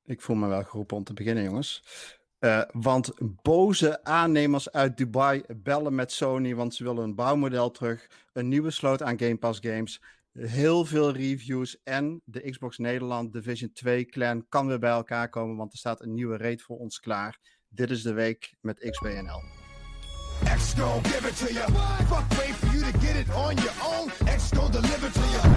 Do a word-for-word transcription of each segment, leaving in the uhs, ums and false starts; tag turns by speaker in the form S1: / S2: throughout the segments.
S1: Ik voel me wel geroepen om te beginnen, jongens. Uh, want boze aannemers uit Dubai bellen met Sony, want ze willen een bouwmodel terug. Een nieuwe sloot aan Game Pass games. Heel veel reviews en de Xbox Nederland Division twee clan kan weer bij elkaar komen, want er staat een nieuwe raid voor ons klaar. Dit is de week met X B N L. X-Go, give it to you. Fuck, wait for you to get it on your own. X-Go, deliver to you.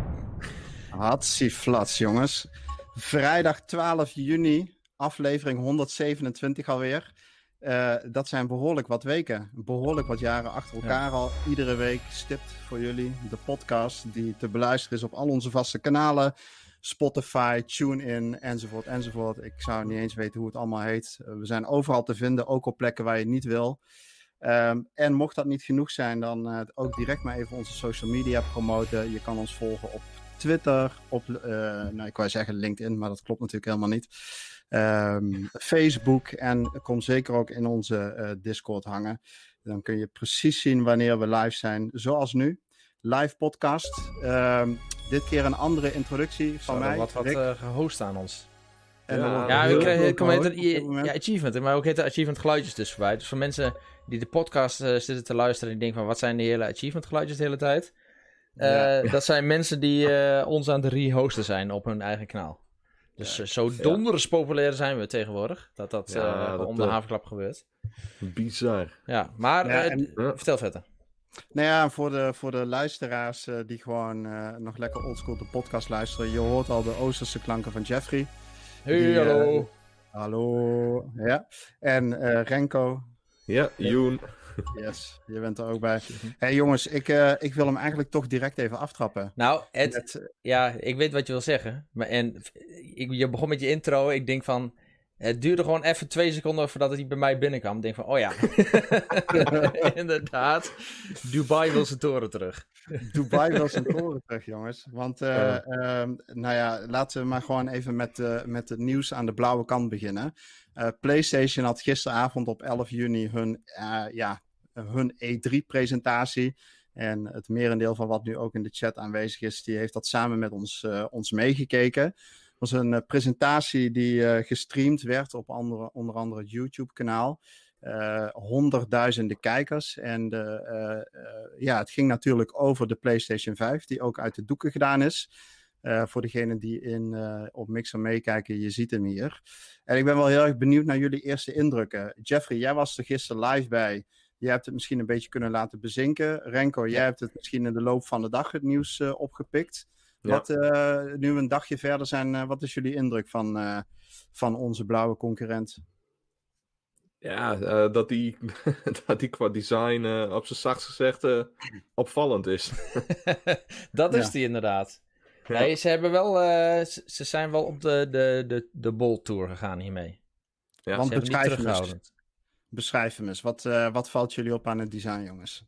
S1: Hatsieflats, jongens. Vrijdag twaalf juni, aflevering honderdzevenentwintig alweer. Uh, dat zijn behoorlijk wat weken. Behoorlijk wat jaren achter elkaar ja. al. Iedere week stipt voor jullie de podcast die te beluisteren is op al onze vaste kanalen. Spotify, TuneIn, enzovoort, enzovoort. Ik zou niet eens weten hoe het allemaal heet. Uh, we zijn overal te vinden, ook op plekken waar je het niet wil. Um, en mocht dat niet genoeg zijn, dan uh, ook direct maar even onze social media promoten. Je kan ons volgen op Twitter, op, uh, nou ik wou zeggen LinkedIn, maar dat klopt natuurlijk helemaal niet. Um, Facebook en kom zeker ook in onze uh, Discord hangen. Dan kun je precies zien wanneer we live zijn, zoals nu. Live podcast. Um, dit keer een andere introductie van mij.
S2: Wat wat uh, gehost aan ons.
S1: En
S2: ja, ja ik kreeg ja, achievement, maar ook heet er achievement geluidjes dus voorbij. Dus voor mensen die de podcast uh, zitten te luisteren en die denken van wat zijn die hele achievement geluidjes de hele tijd? Uh, ja. Dat zijn mensen die uh, ons aan het rehosten zijn op hun eigen kanaal. Dus ja, zo donders ja. populair zijn we tegenwoordig. Dat dat, ja, uh, dat om de uh, havenklap gebeurt.
S3: Bizar.
S2: Ja, maar ja, en, uh, vertel verder.
S1: Nou ja, voor de, voor de luisteraars uh, die gewoon uh, nog lekker oldschool de podcast luisteren. Je hoort al de Oosterse klanken van Jeffrey.
S2: Hey, die, hallo. Uh,
S1: hallo. Ja. En uh, Renko.
S3: Ja, Joen.
S1: Yes, je bent er ook bij. Hé hey, jongens, ik, uh, ik wil hem eigenlijk toch direct even aftrappen.
S2: Nou, Ed, met, uh... ja, ik weet wat je wil zeggen. Maar, en ik, je begon met je intro. Ik denk van, het duurde gewoon even twee seconden voordat hij bij mij binnenkwam. Ik denk van, oh ja. Inderdaad. Dubai wil zijn toren terug.
S1: Dubai wil zijn toren terug, jongens. Want, uh, uh. Uh, nou ja, laten we maar gewoon even met, uh, met het nieuws aan de blauwe kant beginnen. Uh, PlayStation had gisteravond op elf juni hun, uh, ja, hun E drie presentatie. En het merendeel van wat nu ook in de chat aanwezig is, die heeft dat samen met ons, uh, ons meegekeken. Het was een uh, presentatie die uh, gestreamd werd op andere, onder andere het YouTube-kanaal. Uh, honderdduizenden kijkers. En de, uh, uh, ja, het ging natuurlijk over de PlayStation vijf, die ook uit de doeken gedaan is. Uh, voor degenen die in, uh, op Mixer meekijken, je ziet hem hier. En ik ben wel heel erg benieuwd naar jullie eerste indrukken. Jeffrey, jij was er gisteren live bij. Je hebt het misschien een beetje kunnen laten bezinken. Renko, jij hebt het misschien in de loop van de dag het nieuws uh, opgepikt. Ja. Wat uh, nu we een dagje verder zijn, uh, wat is jullie indruk van, uh, van onze blauwe concurrent?
S3: Ja, uh, dat, die, dat die qua design uh, op zijn zachtst gezegd uh, opvallend is.
S2: Dat is
S1: ja.
S2: die inderdaad. Ja. Nee, ze hebben wel, uh, ze, ze zijn wel op de, de, de, de Bold Tour gegaan hiermee.
S1: Ja, want beschrijf hem eens. Beschrijf hem eens. Wat, uh, wat valt jullie op aan het design, jongens?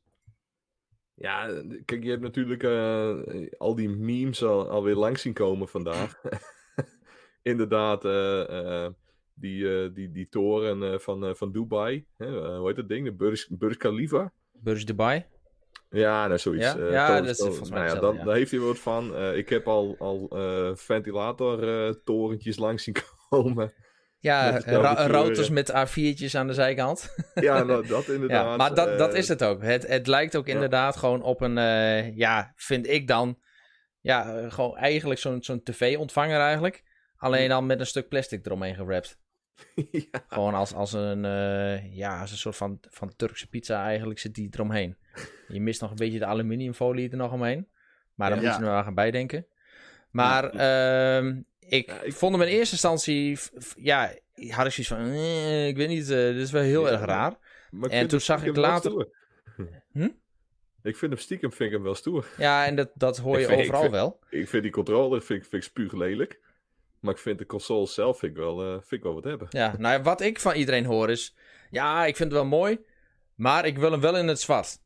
S3: Ja, kijk, je hebt natuurlijk uh, al die memes al, alweer langs zien komen vandaag. Inderdaad, uh, uh, die, uh, die, die toren uh, van, uh, van Dubai. Hè? Uh, hoe heet dat ding? De Burj, Burj Khalifa?
S2: Burj Dubai?
S3: Ja, nou zoiets.
S2: Ja,
S3: uh,
S2: ja
S3: toon,
S2: dat is
S3: toon,
S2: volgens mij
S3: nou ja,
S2: hetzelfde,
S3: dan,
S2: ja.
S3: Daar heeft hij wat van. Uh, ik heb al, al uh, ventilator-torentjes uh, langs zien komen.
S2: Ja, ra- routers met A viertjes aan de zijkant.
S3: Ja, nou, dat inderdaad.
S2: Ja, maar dat, dat is het ook. Het, het lijkt ook inderdaad ja. gewoon op een, uh, ja, vind ik dan, ja, uh, gewoon eigenlijk zo'n, zo'n tv-ontvanger eigenlijk. Alleen dan met een stuk plastic eromheen gewrapt. Ja. Gewoon als, als, een, uh, ja, als een soort van, van Turkse pizza eigenlijk zit die eromheen. Je mist nog een beetje de aluminiumfolie er nog omheen. Maar daar ja. moet je er wel gaan bijdenken. Maar ja. uh, ik, ja, ik vond hem in eerste instantie, ja, had ik zoiets van, eh, ik weet niet, uh, dit is wel heel ja, erg raar. En toen zag ik later... Hm?
S3: Ik vind hem stiekem vind ik hem wel stoer.
S2: Ja, en dat, dat hoor je
S3: vind,
S2: overal
S3: ik vind,
S2: wel.
S3: Ik vind die controller vind, vind ik spuuglelijk. Maar ik vind de console zelf vind ik wel, uh, vind ik wel wat hebben.
S2: Ja, nou wat ik van iedereen hoor is... Ja, ik vind het wel mooi. Maar ik wil hem wel in het zwart.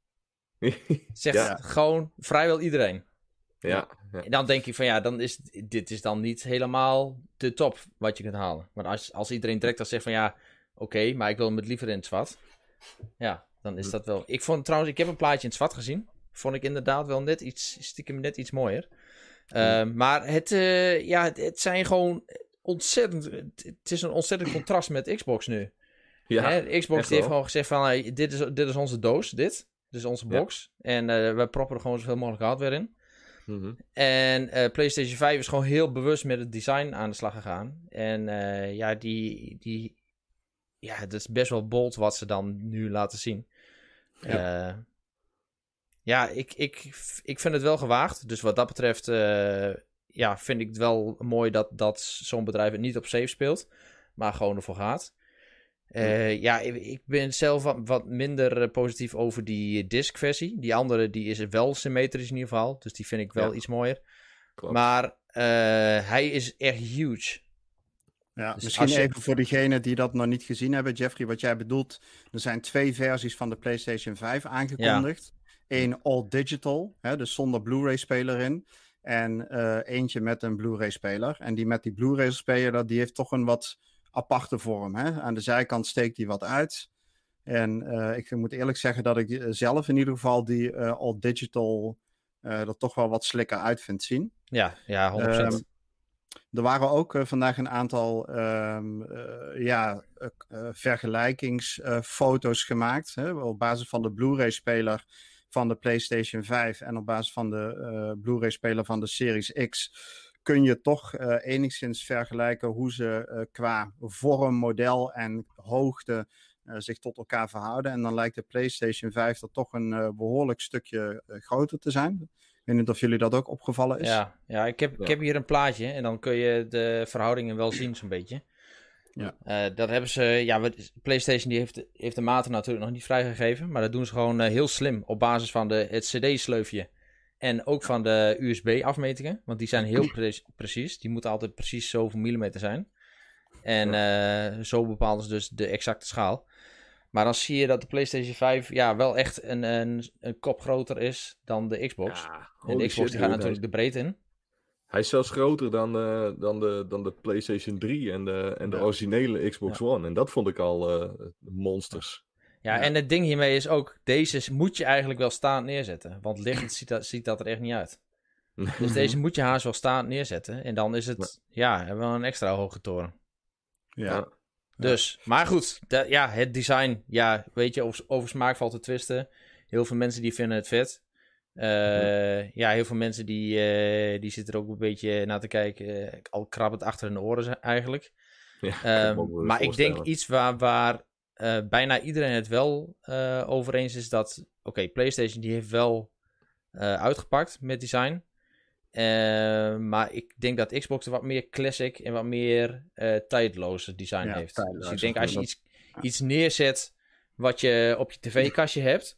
S2: Zegt ja. gewoon vrijwel iedereen.
S3: Ja, ja.
S2: En dan denk ik van ja, dan is, dit is dan niet helemaal de top wat je kunt halen. Maar als, als iedereen direct dan zegt van ja... Oké, okay, maar ik wil hem het liever in het zwart. Ja, dan is dat wel... Ik vond trouwens, ik heb een plaatje in het zwart gezien. Vond ik inderdaad wel net iets... Stiekem net iets mooier. Uh, maar het, uh, ja, het, het zijn gewoon... ontzettend... Het is een ontzettend contrast met Xbox nu.
S3: Ja,
S2: Hè, de Xbox
S3: echt
S2: die heeft
S3: wel.
S2: gewoon gezegd van... Hey, dit, is, dit is onze doos, dit. Dit is onze
S3: Ja.
S2: box. En uh, we proppen er gewoon zoveel mogelijk hardware in.
S3: Mhm.
S2: En uh, PlayStation vijf is gewoon heel bewust met het design aan de slag gegaan. En uh, ja, die, die... Ja, het is best wel bold wat ze dan nu laten zien. Ja, uh, ja ik, ik, ik vind het wel gewaagd. Dus wat dat betreft... Uh, ja, vind ik het wel mooi dat, dat zo'n bedrijf het niet op safe speelt. Maar gewoon ervoor gaat. Uh, ja, ik, ik ben zelf wat, wat minder positief over die disc-versie. Die andere die is wel symmetrisch in ieder geval. Dus die vind ik wel ja. iets mooier. Klopt. Maar uh, hij is echt huge.
S1: Ja, dus misschien je... even voor diegenen die dat nog niet gezien hebben. Jeffrey, wat jij bedoelt. Er zijn twee versies van de PlayStation vijf aangekondigd. Ja. Eén all digital, hè, dus zonder Blu-ray-speler in. En uh, eentje met een Blu-ray-speler. En die met die Blu-ray-speler, die heeft toch een wat... aparte vorm. Hè? Aan de zijkant steekt die wat uit. En uh, ik moet eerlijk zeggen dat ik zelf in ieder geval die uh, all digital uh, er toch wel wat slikker uit vind zien.
S2: Ja, ja, honderd procent. Um,
S1: er waren ook uh, vandaag een aantal um, uh, ja, uh, uh, vergelijkingsfoto's uh, gemaakt. Hè? Op basis van de Blu-ray-speler van de PlayStation vijf en op basis van de uh, Blu-ray-speler van de Series X... kun je toch uh, enigszins vergelijken hoe ze uh, qua vorm, model en hoogte uh, zich tot elkaar verhouden. En dan lijkt de PlayStation vijf er toch een uh, behoorlijk stukje uh, groter te zijn. Ik weet niet of jullie dat ook opgevallen is.
S2: Ja, ja, ik, heb, ja. ik heb hier een plaatje en dan kun je de verhoudingen wel zien zo'n beetje. Ja. Uh, dat hebben ze, ja, PlayStation die heeft, heeft de maten natuurlijk nog niet vrijgegeven. Maar dat doen ze gewoon uh, heel slim op basis van de, het cd-sleufje. En ook van de U S B-afmetingen. Want die zijn heel pre- precies. Die moeten altijd precies zoveel millimeter zijn. En uh, zo bepalen ze dus de exacte schaal. Maar dan zie je dat de PlayStation vijf ja, wel echt een, een, een kop groter is dan de Xbox. Ja, en de Xbox shit, die gaat natuurlijk hij... de breedte in.
S3: Hij is zelfs groter dan, uh, dan, de, dan de PlayStation drie en de, en de ja. originele Xbox ja. One. En dat vond ik al uh, monsters.
S2: Ja, ja, en het ding hiermee is ook, deze moet je eigenlijk wel staand neerzetten. Want liggend ziet dat, ziet dat er echt niet uit. Dus deze moet je haast wel staand neerzetten. En dan is het, ja, ja wel een extra hoge toren.
S3: Ja.
S2: Dus, maar goed, de, ja, het design, ja, weet je, over, over smaak valt te twisten. Heel veel mensen die vinden het vet. Uh, ja. ja, heel veel mensen die, uh, die zitten er ook een beetje naar te kijken. Uh, al krabbend achter hun oren eigenlijk. Ja, um, maar ik denk iets waar... waar Uh, bijna iedereen het wel uh, over eens is dat... Oké, okay, PlayStation die heeft wel uh, uitgepakt met design. Uh, maar ik denk dat Xbox er wat meer classic en wat meer uh, tijdloze design ja, heeft. Dus ik denk als je iets, iets neerzet wat je op je tv-kastje hebt...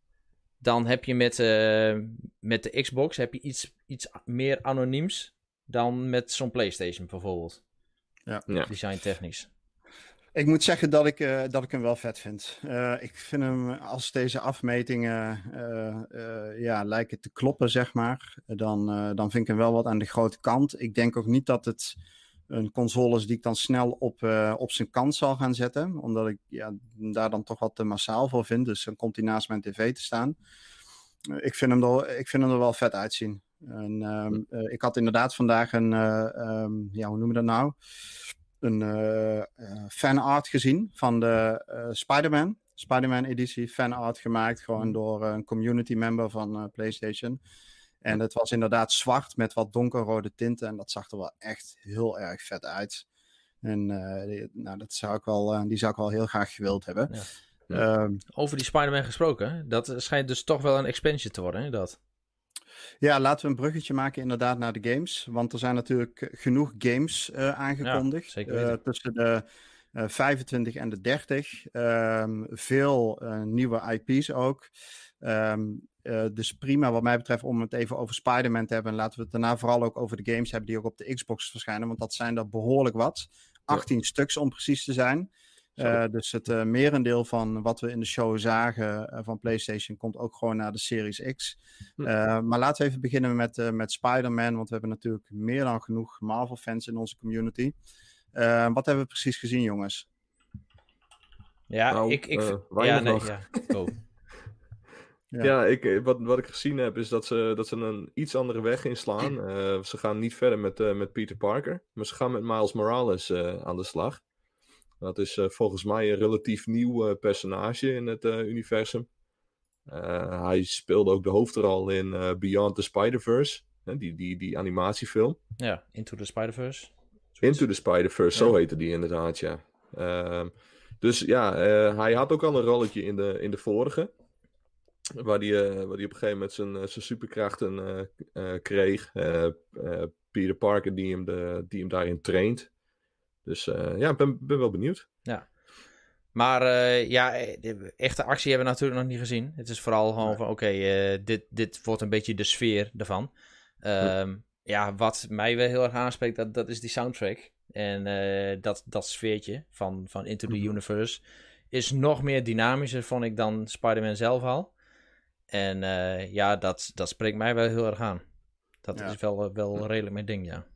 S2: dan heb je met, uh, met de Xbox heb je iets, iets meer anoniems dan met zo'n PlayStation bijvoorbeeld.
S1: Ja.
S2: Design technisch.
S1: Ik moet zeggen dat ik, uh, dat ik hem wel vet vind. Uh, ik vind hem, als deze afmetingen uh, uh, ja, lijken te kloppen, zeg maar, dan, uh, dan vind ik hem wel wat aan de grote kant. Ik denk ook niet dat het een console is die ik dan snel op, uh, op zijn kant zal gaan zetten. Omdat ik ja, daar dan toch wat te massaal voor vind. Dus dan komt hij naast mijn tv te staan. Uh, ik, vind hem er, ik vind hem er wel vet uitzien. En, um, uh, ik had inderdaad vandaag een, uh, um, ja, hoe noem je dat nou? Een uh, uh, fanart gezien van de uh, Spider-Man. Spider-Man editie fanart gemaakt. Gewoon door uh, een community member van uh, PlayStation. En het was inderdaad zwart met wat donkerrode tinten. En dat zag er wel echt heel erg vet uit. En uh, die, nou, dat zou ik wel, uh, die zou ik wel heel graag gewild hebben. Ja.
S2: Ja. Um, Over die Spider-Man gesproken. Dat schijnt dus toch wel een expansion te worden, hè? Dat...
S1: Ja, laten we een bruggetje maken inderdaad naar de games. Want er zijn natuurlijk genoeg games uh, aangekondigd. Ja, zeker weten. Uh, tussen de uh, vijfentwintig en de dertig. Um, veel uh, nieuwe I P's ook. Um, uh, dus prima wat mij betreft om het even over Spider-Man te hebben. En laten we het daarna vooral ook over de games hebben die ook op de Xbox verschijnen. Want dat zijn er behoorlijk wat. achttien ja. stuks om precies te zijn. Uh, dus het uh, merendeel van wat we in de show zagen uh, van PlayStation komt ook gewoon naar de Series X. Uh, maar laten we even beginnen met, uh, met Spider-Man, want we hebben natuurlijk meer dan genoeg Marvel-fans in onze community. Uh, wat hebben we precies gezien, jongens?
S2: Ja, nou, ik... ik
S3: uh,
S2: ja, nee,
S3: nog.
S2: ja. Oh.
S3: Ja, ja ik, wat, wat ik gezien heb is dat ze, dat ze een iets andere weg inslaan. Uh, ze gaan niet verder met, uh, met Peter Parker, maar ze gaan met Miles Morales uh, aan de slag. Dat is uh, volgens mij een relatief nieuw uh, personage in het uh, universum. Uh, hij speelde ook de hoofdrol in uh, Beyond the Spider-Verse, hè, die, die, die animatiefilm.
S2: Ja, Into the Spider-Verse.
S3: Into the Spider-Verse, ja. Zo heette die inderdaad, ja. Uh, dus ja, uh, hij had ook al een rolletje in de, in de vorige. Waar hij uh, waar die op een gegeven moment zijn, uh, zijn superkrachten uh, uh, kreeg. Uh, uh, Peter Parker die hem, de, die hem daarin traint. Dus uh, ja, ik ben, ben wel benieuwd.
S2: Ja. Maar uh, ja, de echte actie hebben we natuurlijk nog niet gezien. Het is vooral gewoon van, oké, okay, uh, dit, dit wordt een beetje de sfeer ervan. Um, ja, wat mij wel heel erg aanspreekt, dat, dat is die soundtrack. En uh, dat, dat sfeertje van, van Into the Universe is nog meer dynamischer, vond ik, dan Spider-Man zelf al. En uh, ja, dat, dat spreekt mij wel heel erg aan. Dat ja. is wel, wel redelijk mijn ding, ja.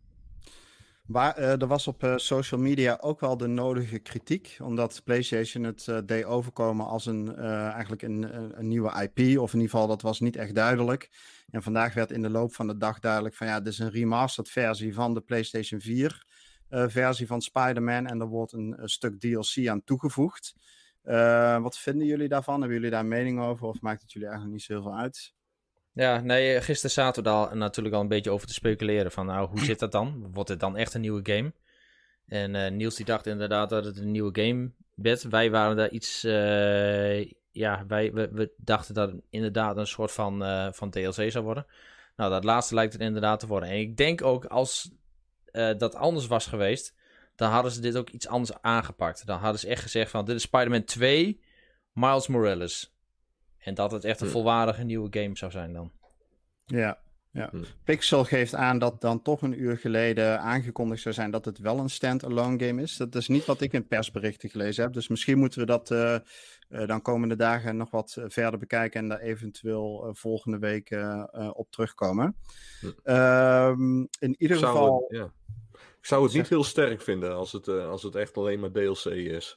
S1: Maar uh, er was op uh, social media ook wel de nodige kritiek, omdat PlayStation het uh, deed overkomen als een, uh, eigenlijk een, een nieuwe I P, of in ieder geval dat was niet echt duidelijk. En vandaag werd in de loop van de dag duidelijk van ja, dit is een remastered versie van de PlayStation vier uh, versie van Spider-Man en er wordt een, een stuk D L C aan toegevoegd. Uh, wat vinden jullie daarvan? Hebben jullie daar een mening over of maakt het jullie eigenlijk niet zo heel veel uit?
S2: Ja, nee, gisteren zaten we daar natuurlijk al een beetje over te speculeren van nou, hoe zit dat dan? Wordt het dan echt een nieuwe game? En uh, Niels die dacht inderdaad dat het een nieuwe game werd. Wij waren daar iets, uh, ja, wij, we, we dachten dat het inderdaad een soort van, uh, van D L C zou worden. Nou, dat laatste lijkt het inderdaad te worden. En ik denk ook als uh, dat anders was geweest, dan hadden ze dit ook iets anders aangepakt. Dan hadden ze echt gezegd van, dit is Spider-Man twee, Miles Morales. En dat het echt een volwaardige nieuwe game zou zijn dan.
S1: Ja, ja. Hm. Pixel geeft aan dat dan toch een uur geleden aangekondigd zou zijn dat het wel een stand-alone game is. Dat is niet wat ik in persberichten gelezen heb. Dus misschien moeten we dat uh, uh, dan komende dagen nog wat uh, verder bekijken en daar eventueel uh, volgende week uh, uh, op terugkomen. Hm. Uh, in ieder
S3: zou
S1: geval...
S3: Het, ja. Ik zou het niet heel sterk vinden als het, uh, als het echt alleen maar D L C is.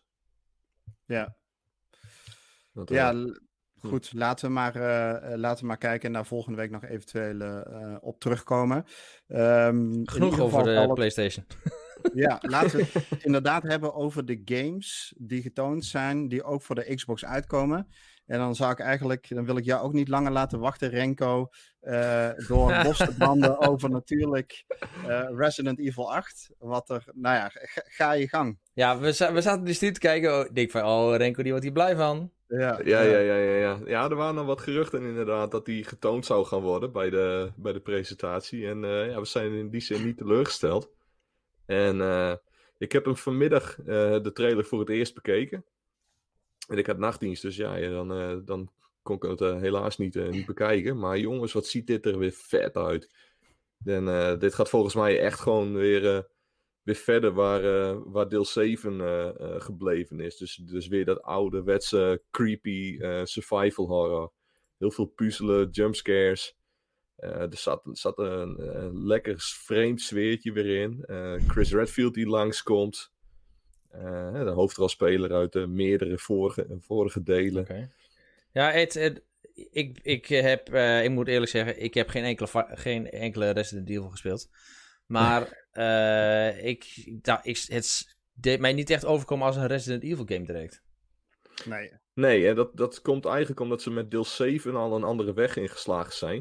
S1: Ja.
S3: Dat,
S1: ja,
S3: uh...
S1: goed. Laten we, maar, uh, laten we maar kijken en daar volgende week nog eventueel uh, op terugkomen. Um,
S2: Genoeg over de het... PlayStation.
S1: Ja, laten we het inderdaad hebben over de games die getoond zijn, die ook voor de Xbox uitkomen. En dan zou ik eigenlijk, dan wil ik jou ook niet langer laten wachten, Renko, uh, door los te branden over natuurlijk uh, Resident Evil acht. Wat er, nou ja, ga, ga je gang.
S2: Ja, we, za- we zaten dus niet te kijken. Ik denk van, oh, Renko, die wordt hier blij van.
S3: Ja, ja, ja, ja, ja, ja. Ja, er waren nog wat geruchten inderdaad dat die getoond zou gaan worden bij de, bij de presentatie. En uh, ja, we zijn in die zin niet teleurgesteld. En uh, ik heb hem vanmiddag uh, de trailer voor het eerst bekeken. En ik had nachtdienst, dus ja, ja dan, uh, dan kon ik het uh, helaas niet, uh, niet bekijken. Maar jongens, wat ziet dit er weer vet uit. En uh, dit gaat volgens mij echt gewoon weer, uh, weer verder waar, uh, waar deel zeven uh, uh, gebleven is. Dus, dus weer dat ouderwetse, creepy uh, survival horror. Heel veel puzzelen, jumpscares. Uh, er zat, zat een, een lekker vreemd sfeertje weer in. Uh, Chris Redfield die langskomt. Uh, de hoofdrolspeler uit de meerdere vorige, vorige delen.
S2: Okay. Ja, het, het, ik, ik heb, uh, ik moet eerlijk zeggen, ik heb geen enkele, geen enkele Resident Evil gespeeld. Maar uh, ik, da, ik, het deed mij niet echt overkomen als een Resident Evil game direct.
S1: Nee.
S3: Nee, en dat, dat komt eigenlijk omdat ze met deel zeven al een andere weg ingeslagen zijn.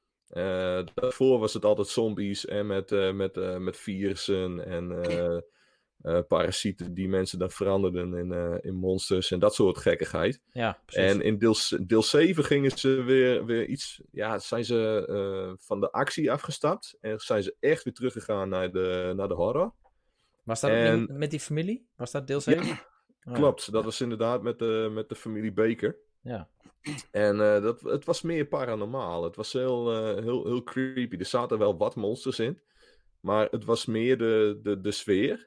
S3: Uh, daarvoor was het altijd zombies en met, uh, met, uh, met virussen en uh, uh, parasieten die mensen dan veranderden in, uh, in monsters en dat soort gekkigheid.
S2: Ja, precies.
S3: En in deel, deel zeven gingen ze weer, weer iets, ja, zijn ze uh, van de actie afgestapt en zijn ze echt weer teruggegaan naar de, naar de horror.
S2: Was dat en... ook met die familie? Was dat deel zeven?
S3: Ja, oh, klopt. Ja. Dat was inderdaad met de, met de familie Baker.
S2: Ja.
S3: En uh, dat, het was meer paranormaal. Het was heel, uh, heel, heel creepy. Er zaten wel wat monsters in. Maar het was meer de, de, de sfeer.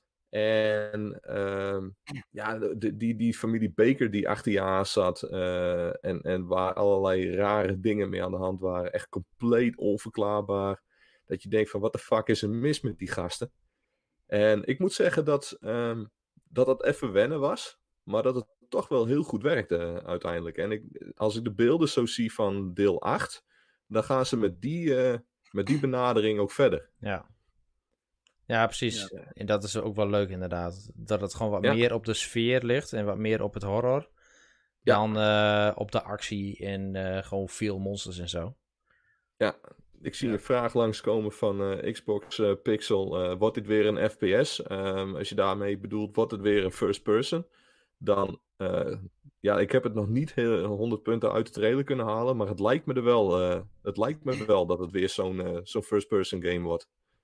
S3: En uh, ja, de, die, die familie Baker die achter je aan zat. Uh, en, en waar allerlei rare dingen mee aan de hand waren. Echt compleet onverklaarbaar. Dat je denkt van wat de fuck is er mis met die gasten. En ik moet zeggen dat um, dat, dat even wennen was. Maar dat het het toch wel heel goed werkt uh, uiteindelijk. En ik, als ik de beelden zo zie van deel acht, dan gaan ze met die, uh, met die benadering ook verder.
S2: Ja. Ja, precies. Ja. En dat is ook wel leuk inderdaad. Dat het gewoon wat ja. meer op de sfeer ligt en wat meer op het horror. Ja. Dan uh, op de actie en uh, gewoon veel monsters en zo.
S3: Ja, ik zie ja. een vraag langskomen van uh, Xbox uh, Pixel. Uh, wordt dit weer een F P S? Um, als je daarmee bedoelt, wordt het weer een first person? Dan, uh, ja, ik heb het nog niet heel, honderd punten uit de trailer kunnen halen. Maar het lijkt me er wel, uh, het lijkt me wel dat het weer zo'n, uh, zo'n first person game wordt.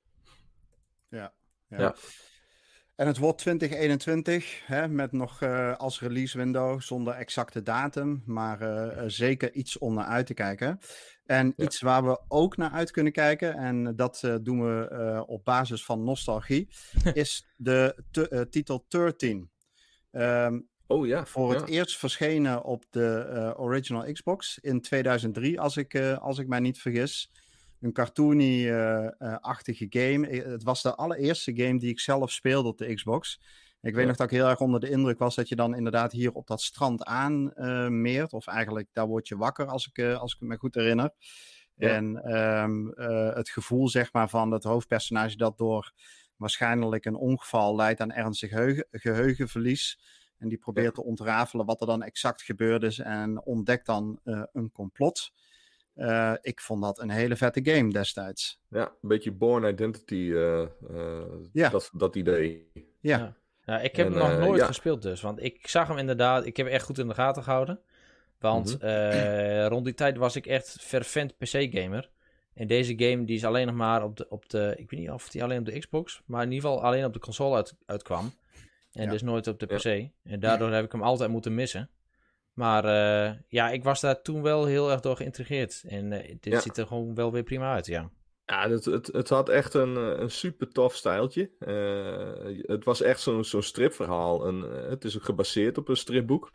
S1: Ja, ja. ja. En het wordt twintig eenentwintig, hè, met nog uh, als release window, zonder exacte datum, maar uh, zeker iets om naar uit te kijken. En ja. iets waar we ook naar uit kunnen kijken, en dat uh, doen we uh, op basis van nostalgie, is de t- uh, titel dertien. Um,
S3: oh ja.
S1: Voor
S3: ja.
S1: het eerst verschenen op de uh, original Xbox in tweeduizend drie, als ik, uh, als ik mij niet vergis. Een cartoony-achtige uh, uh, game. Het was de allereerste game die ik zelf speelde op de Xbox. Ik weet ja. nog dat ik heel erg onder de indruk was dat je dan inderdaad hier op dat strand aanmeert. Uh, of eigenlijk, daar word je wakker, als ik, uh, als ik me goed herinner. Ja. En um, uh, het gevoel, zeg maar, van het hoofdpersonage dat door waarschijnlijk een ongeval leidt aan ernstig geheugen, geheugenverlies. En die probeert ja. te ontrafelen wat er dan exact gebeurd is en ontdekt dan uh, een complot. Uh, ik vond dat een hele vette game destijds.
S3: Ja, een beetje Born Identity, uh, uh, ja. dat, dat idee.
S2: Ja. ja. ja ik heb en, hem nog uh, nooit ja. gespeeld dus, want ik zag hem inderdaad, ik heb hem echt goed in de gaten gehouden. Want mm-hmm. uh, rond die tijd was ik echt fervent P C-gamer. En deze game die is alleen nog maar op de, op de, ik weet niet of die alleen op de Xbox, maar in ieder geval alleen op de console uit, uitkwam. En ja. dus nooit op de P C. Ja. En daardoor heb ik hem altijd moeten missen. Maar uh, ja, ik was daar toen wel heel erg door geïntrigeerd. En uh, dit ja. ziet er gewoon wel weer prima uit, ja.
S3: Ja, het, het, het had echt een, een super tof stijltje. Uh, het was echt zo'n, zo'n stripverhaal. En, uh, het is ook gebaseerd op een stripboek.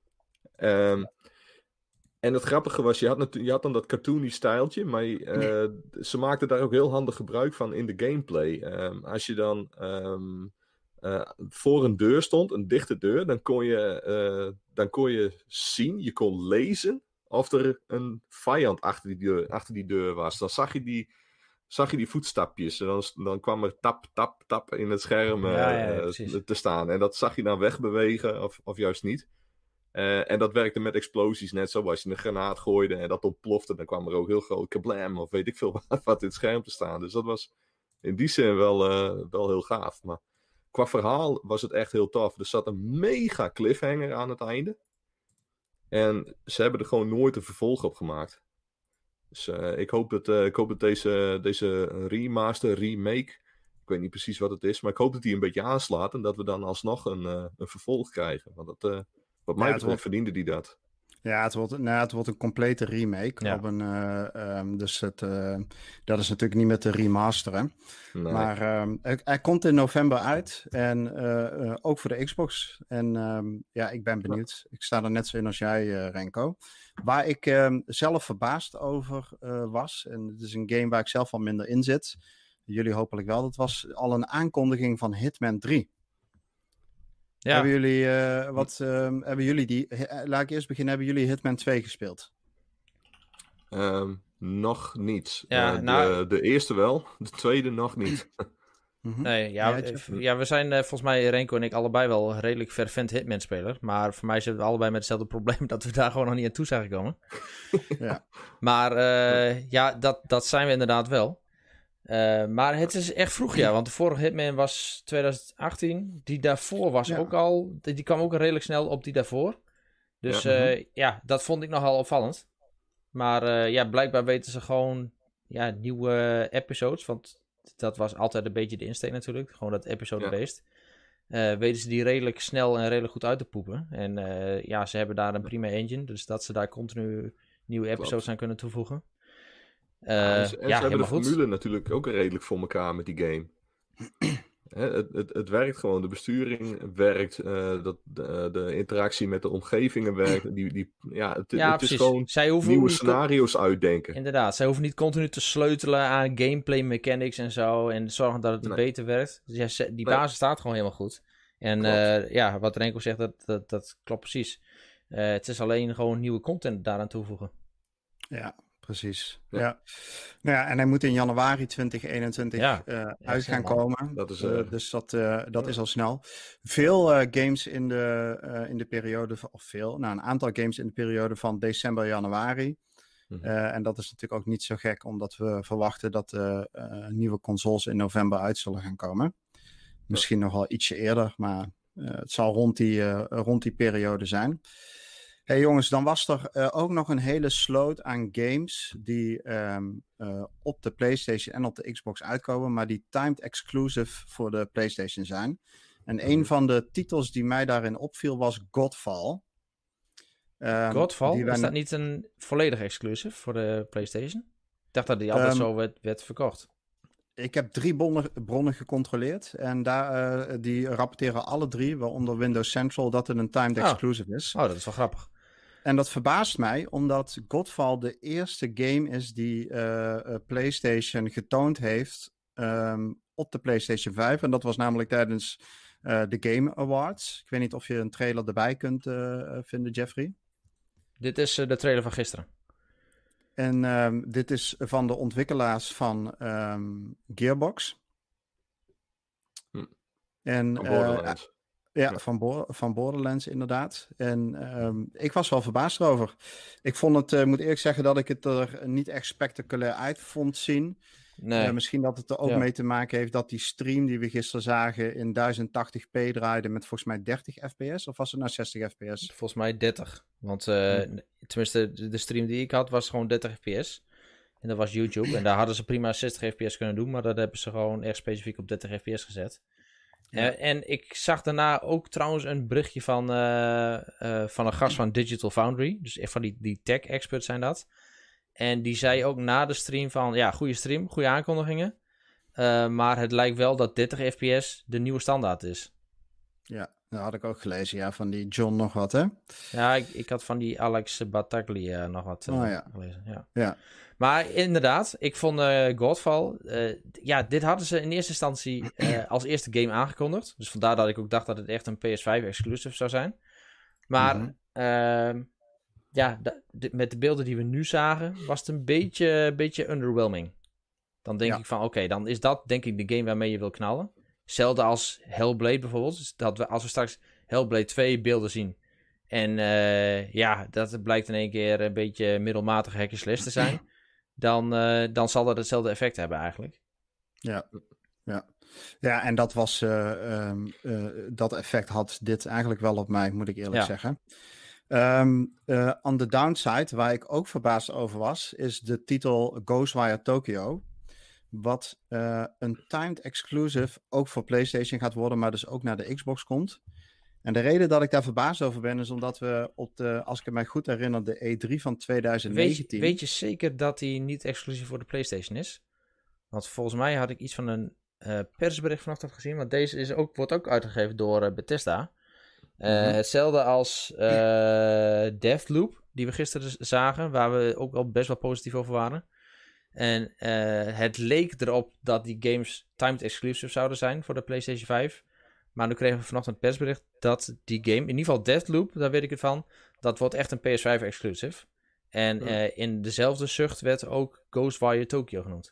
S3: Um, en het grappige was, je had, natu- je had dan dat cartoony stijltje, maar uh, ze maakten daar ook heel handig gebruik van in de gameplay. Um, als je dan... Um, Uh, voor een deur stond, een dichte deur, dan kon je, uh, dan kon je zien, je kon lezen of er een vijand achter die deur, achter die deur was. Dan zag je die, zag je die voetstapjes en dan, dan kwam er tap, tap, tap in het scherm uh, ja, ja, ja, te staan. En dat zag je dan wegbewegen of, of juist niet. Uh, en dat werkte met explosies net zo. Als je een granaat gooide en dat ontplofte, dan kwam er ook heel groot kablam of weet ik veel wat, wat in het scherm te staan. Dus dat was in die zin wel, uh, wel heel gaaf. Maar qua verhaal was het echt heel tof. Er zat een mega cliffhanger aan het einde. En ze hebben er gewoon nooit een vervolg op gemaakt. Dus uh, ik hoop dat, uh, ik hoop dat deze, deze remaster, remake... Ik weet niet precies wat het is, maar ik hoop dat die een beetje aanslaat. En dat we dan alsnog een, uh, een vervolg krijgen. Want dat, uh, wat mij ja, betreft wordt... verdiende die dat.
S1: Ja, het wordt, nou, het wordt een complete remake. Ja. Op een, uh, um, dus het, uh, dat is natuurlijk niet met de remasteren. Nee. Maar um, hij, hij komt in november uit. En uh, uh, ook voor de Xbox. En um, ja, ik ben benieuwd. Ja. Ik sta er net zo in als jij, uh, Renko. Waar ik um, zelf verbaasd over uh, was. En het is een game waar ik zelf al minder in zit. Jullie hopelijk wel. Dat was al een aankondiging van Hitman drie. Ja. Hebben jullie, uh, wat, uh, hebben jullie die... He, laat ik eerst beginnen. Hebben jullie Hitman twee gespeeld?
S3: Um, nog niet. Ja, uh, nou... de, de eerste wel. De tweede nog niet.
S2: mm-hmm. Nee, ja, ja, ja, we zijn uh, volgens mij, Renko en ik, allebei wel een redelijk fervent Hitman-speler. Maar voor mij zitten we allebei met hetzelfde probleem dat we daar gewoon nog niet aan toe zijn gekomen. ja. Maar uh, ja, dat, dat zijn we inderdaad wel. Uh, maar het is echt vroeg, ja. Want de vorige Hitman was twintig achttien. Die daarvoor was ja. ook al... Die kwam ook redelijk snel op die daarvoor. Dus ja, uh, ja dat vond ik nogal opvallend. Maar uh, ja, blijkbaar weten ze gewoon... Ja, nieuwe episodes. Want dat was altijd een beetje de insteek natuurlijk. Gewoon dat episode-based. Ja. Uh, weten ze die redelijk snel en redelijk goed uit te poepen. En uh, ja, ze hebben daar een prima engine. Dus dat ze daar continu nieuwe episodes Klopt. aan kunnen toevoegen. Uh,
S3: ja, en ze, en
S2: ja,
S3: ze hebben de formule
S2: goed.
S3: natuurlijk ook redelijk voor elkaar met die game. He, het, het, het werkt gewoon, de besturing werkt, uh, dat, de, de interactie met de omgevingen werkt. Die, die, ja, het,
S2: ja,
S3: het is gewoon zij hoeven nieuwe scenario's co- uitdenken.
S2: Inderdaad, zij hoeven niet continu te sleutelen aan gameplay mechanics en zo. En zorgen dat het nee. beter werkt. Dus ja, die basis nee. staat gewoon helemaal goed. En uh, ja, wat Renko zegt, dat, dat, dat klopt precies. Uh, het is alleen gewoon nieuwe content daaraan toevoegen.
S1: Ja, precies. Ja. Ja. Nou ja, en hij moet in januari twintig eenentwintig ja. uh, uit gaan komen. Dat is, uh... Uh, dus dat, uh, dat ja. is al snel. Veel uh, games in de, uh, in de periode, of veel, nou een aantal games in de periode van december, januari. Mm-hmm. Uh, en dat is natuurlijk ook niet zo gek, omdat we verwachten dat uh, uh, nieuwe consoles in november uit zullen gaan komen. Misschien ja. nog wel ietsje eerder, maar uh, het zal rond die, uh, rond die periode zijn. Hey jongens, dan was er uh, ook nog een hele sloot aan games die um, uh, op de PlayStation en op de Xbox uitkomen, maar die timed exclusive voor de PlayStation zijn. En mm-hmm. een van de titels die mij daarin opviel was Godfall.
S2: Um, Godfall? Is dat niet een volledig exclusive voor de PlayStation? Ik dacht dat die altijd um, zo werd, werd verkocht.
S1: Ik heb drie bronnen, bronnen gecontroleerd en daar, uh, die rapporteren alle drie, waaronder Windows Central, dat het een timed exclusive
S2: oh.
S1: is.
S2: Oh, dat is wel grappig.
S1: En dat verbaast mij, omdat Godfall de eerste game is die uh, uh, PlayStation getoond heeft um, op de PlayStation vijf. En dat was namelijk tijdens uh, de Game Awards. Ik weet niet of je een trailer erbij kunt uh, vinden, Jeffrey.
S2: Dit is uh, de trailer van gisteren.
S1: En um, dit is van de ontwikkelaars van um, Gearbox.
S3: Hm.
S1: En,
S3: van Borderlands.
S1: Uh, ja, ja. Van, Bo- van Borderlands inderdaad. En um, ik was wel verbaasd erover. Ik vond het, uh, moet eerlijk zeggen, dat ik het er niet echt spectaculair uit vond zien. Nee. Uh, misschien dat het er ook ja. mee te maken heeft dat die stream die we gisteren zagen in duizend tachtig p draaide met volgens mij dertig f p s. Of was het nou zestig f p s?
S2: Volgens mij dertig. Want uh, hm. tenminste, de, de stream die ik had was gewoon dertig f p s. En dat was YouTube. En daar hadden ze prima zestig f p s kunnen doen. Maar dat hebben ze gewoon echt specifiek op dertig f p s gezet. Ja. Uh, en ik zag daarna ook trouwens een berichtje van, uh, uh, van een gast van Digital Foundry. Dus van die, die tech-experts zijn dat. En die zei ook na de stream van, ja, goede stream, goede aankondigingen. Uh, maar het lijkt wel dat dertig f p s de nieuwe standaard is.
S1: Ja, dat had ik ook gelezen, ja, van die John nog wat, hè?
S2: Ja, ik, ik had van die Alex Battaglia uh, nog wat uh,
S1: oh, ja.
S2: gelezen, ja.
S1: ja.
S2: Maar inderdaad, ik vond uh, Godfall, uh, ja, dit hadden ze in eerste instantie uh, als eerste game aangekondigd. Dus vandaar dat ik ook dacht dat het echt een P S vijf exclusive zou zijn. Maar, mm-hmm. uh, ja, d- d- met de beelden die we nu zagen, was het een beetje, beetje underwhelming. Dan denk ja. ik van, oké, okay, dan is dat denk ik de game waarmee je wil knallen. Hetzelfde als Hellblade bijvoorbeeld. Dus dat we, als we straks Hellblade twee beelden zien. En uh, ja, dat blijkt in één keer een beetje middelmatig hack and slash te zijn. Dan, uh, dan zal dat hetzelfde effect hebben eigenlijk.
S1: Ja, ja. ja en dat was, uh, um, uh, dat effect had dit eigenlijk wel op mij, moet ik eerlijk ja. zeggen. Um, uh, on the downside, waar ik ook verbaasd over was, is de titel Ghostwire Tokyo. Wat uh, een timed exclusive ook voor PlayStation gaat worden, maar dus ook naar de Xbox komt. En de reden dat ik daar verbaasd over ben, is omdat we op de, als ik het mij goed herinner, de E drie van twintig negentien...
S2: Weet je, weet je zeker dat die niet exclusief voor de PlayStation is? Want volgens mij had ik iets van een uh, persbericht vanochtend gezien, want deze is ook, wordt ook uitgegeven door uh, Bethesda. Uh, mm-hmm. Hetzelfde als uh, Deathloop, die we gisteren zagen, waar we ook al best wel positief over waren. En uh, het leek erop dat die games timed exclusive zouden zijn voor de PlayStation vijf. Maar nu kregen we vanochtend een persbericht dat die game, in ieder geval Deathloop, daar weet ik het van, dat wordt echt een P S vijf exclusive. En hmm. uh, in dezelfde zucht werd ook Ghostwire Tokyo genoemd.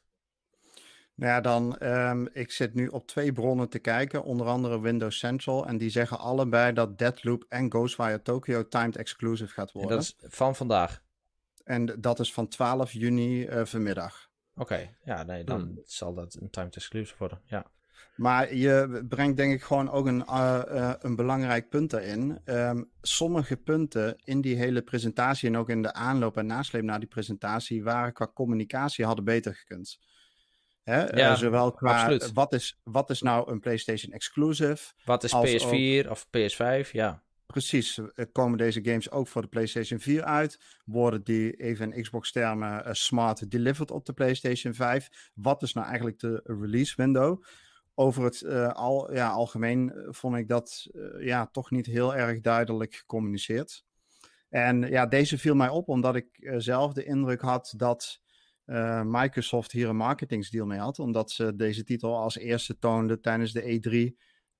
S1: Nou ja, dan, um, ik zit nu op twee bronnen te kijken, onder andere Windows Central. En die zeggen allebei dat Deathloop en Ghostwire Tokyo timed exclusive gaat worden.
S2: En dat is van vandaag?
S1: En dat is van twaalf juni uh, vanmiddag.
S2: Oké, okay. ja, nee, dan hmm. zal dat een timed exclusive worden, ja.
S1: Maar je brengt denk ik gewoon ook een, uh, uh, een belangrijk punt daarin. Um, sommige punten in die hele presentatie en ook in de aanloop en nasleep naar die presentatie waren qua communicatie hadden beter gekund. Hè?
S2: Ja,
S1: uh, zowel qua
S2: absoluut.
S1: Wat is, wat is nou een PlayStation exclusive?
S2: Wat is P S vier ook, of P S vijf? Ja.
S1: Precies, komen deze games ook voor de PlayStation vier uit? Worden die, even in Xbox-termen, uh, smart delivered op de PlayStation vijf? Wat is nou eigenlijk de release window? Over het uh, al, ja, algemeen uh, vond ik dat uh, ja, toch niet heel erg duidelijk gecommuniceerd. En ja, deze viel mij op omdat ik uh, zelf de indruk had dat uh, Microsoft hier een marketingsdeal mee had. Omdat ze deze titel als eerste toonde tijdens de E drie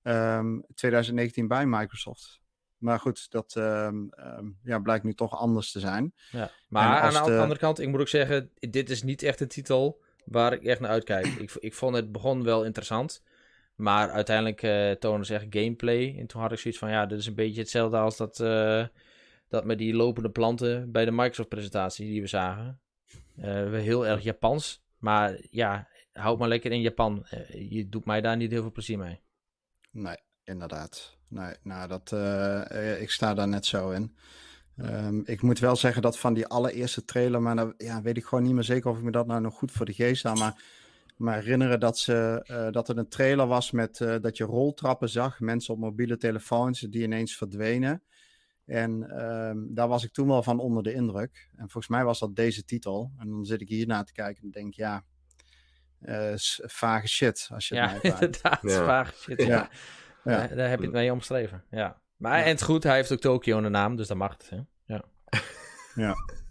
S1: um, twintig negentien bij Microsoft. Maar goed, dat um, um, ja, blijkt nu toch anders te zijn.
S2: Ja, maar aan de,
S1: de
S2: andere kant, ik moet ook zeggen, dit is niet echt een titel waar ik echt naar uitkijk. ik, ik vond het begon wel interessant, maar uiteindelijk uh, tonen ze echt gameplay. En toen had ik zoiets van, ja, dit is een beetje hetzelfde als dat, uh, dat met die lopende planten bij de Microsoft-presentatie die we zagen. Uh, heel erg Japans, maar ja, houd maar lekker in Japan. Uh, je doet mij daar niet heel veel plezier mee.
S1: Nee, inderdaad. Nee, nou, dat, uh, ik sta daar net zo in. Um, ik moet wel zeggen dat van die allereerste trailer, maar dan ja, weet ik gewoon niet meer zeker of ik me dat nou nog goed voor de geest sta. Maar, maar herinneren dat, ze, uh, dat er een trailer was met uh, dat je roltrappen zag, mensen op mobiele telefoons die ineens verdwenen. En um, daar was ik toen wel van onder de indruk. En volgens mij was dat deze titel. En dan zit ik hiernaar te kijken en denk ja, uh, vage shit als je
S2: ja,
S1: het mij vraagt.
S2: Inderdaad, ja, inderdaad, vage shit. Ja. Ja. Ja. Daar, daar heb je het mee omschreven. Ja. Maar ja. En het goed, hij heeft ook Tokyo in de naam, dus dat mag het. Hè? Ja.
S1: ja.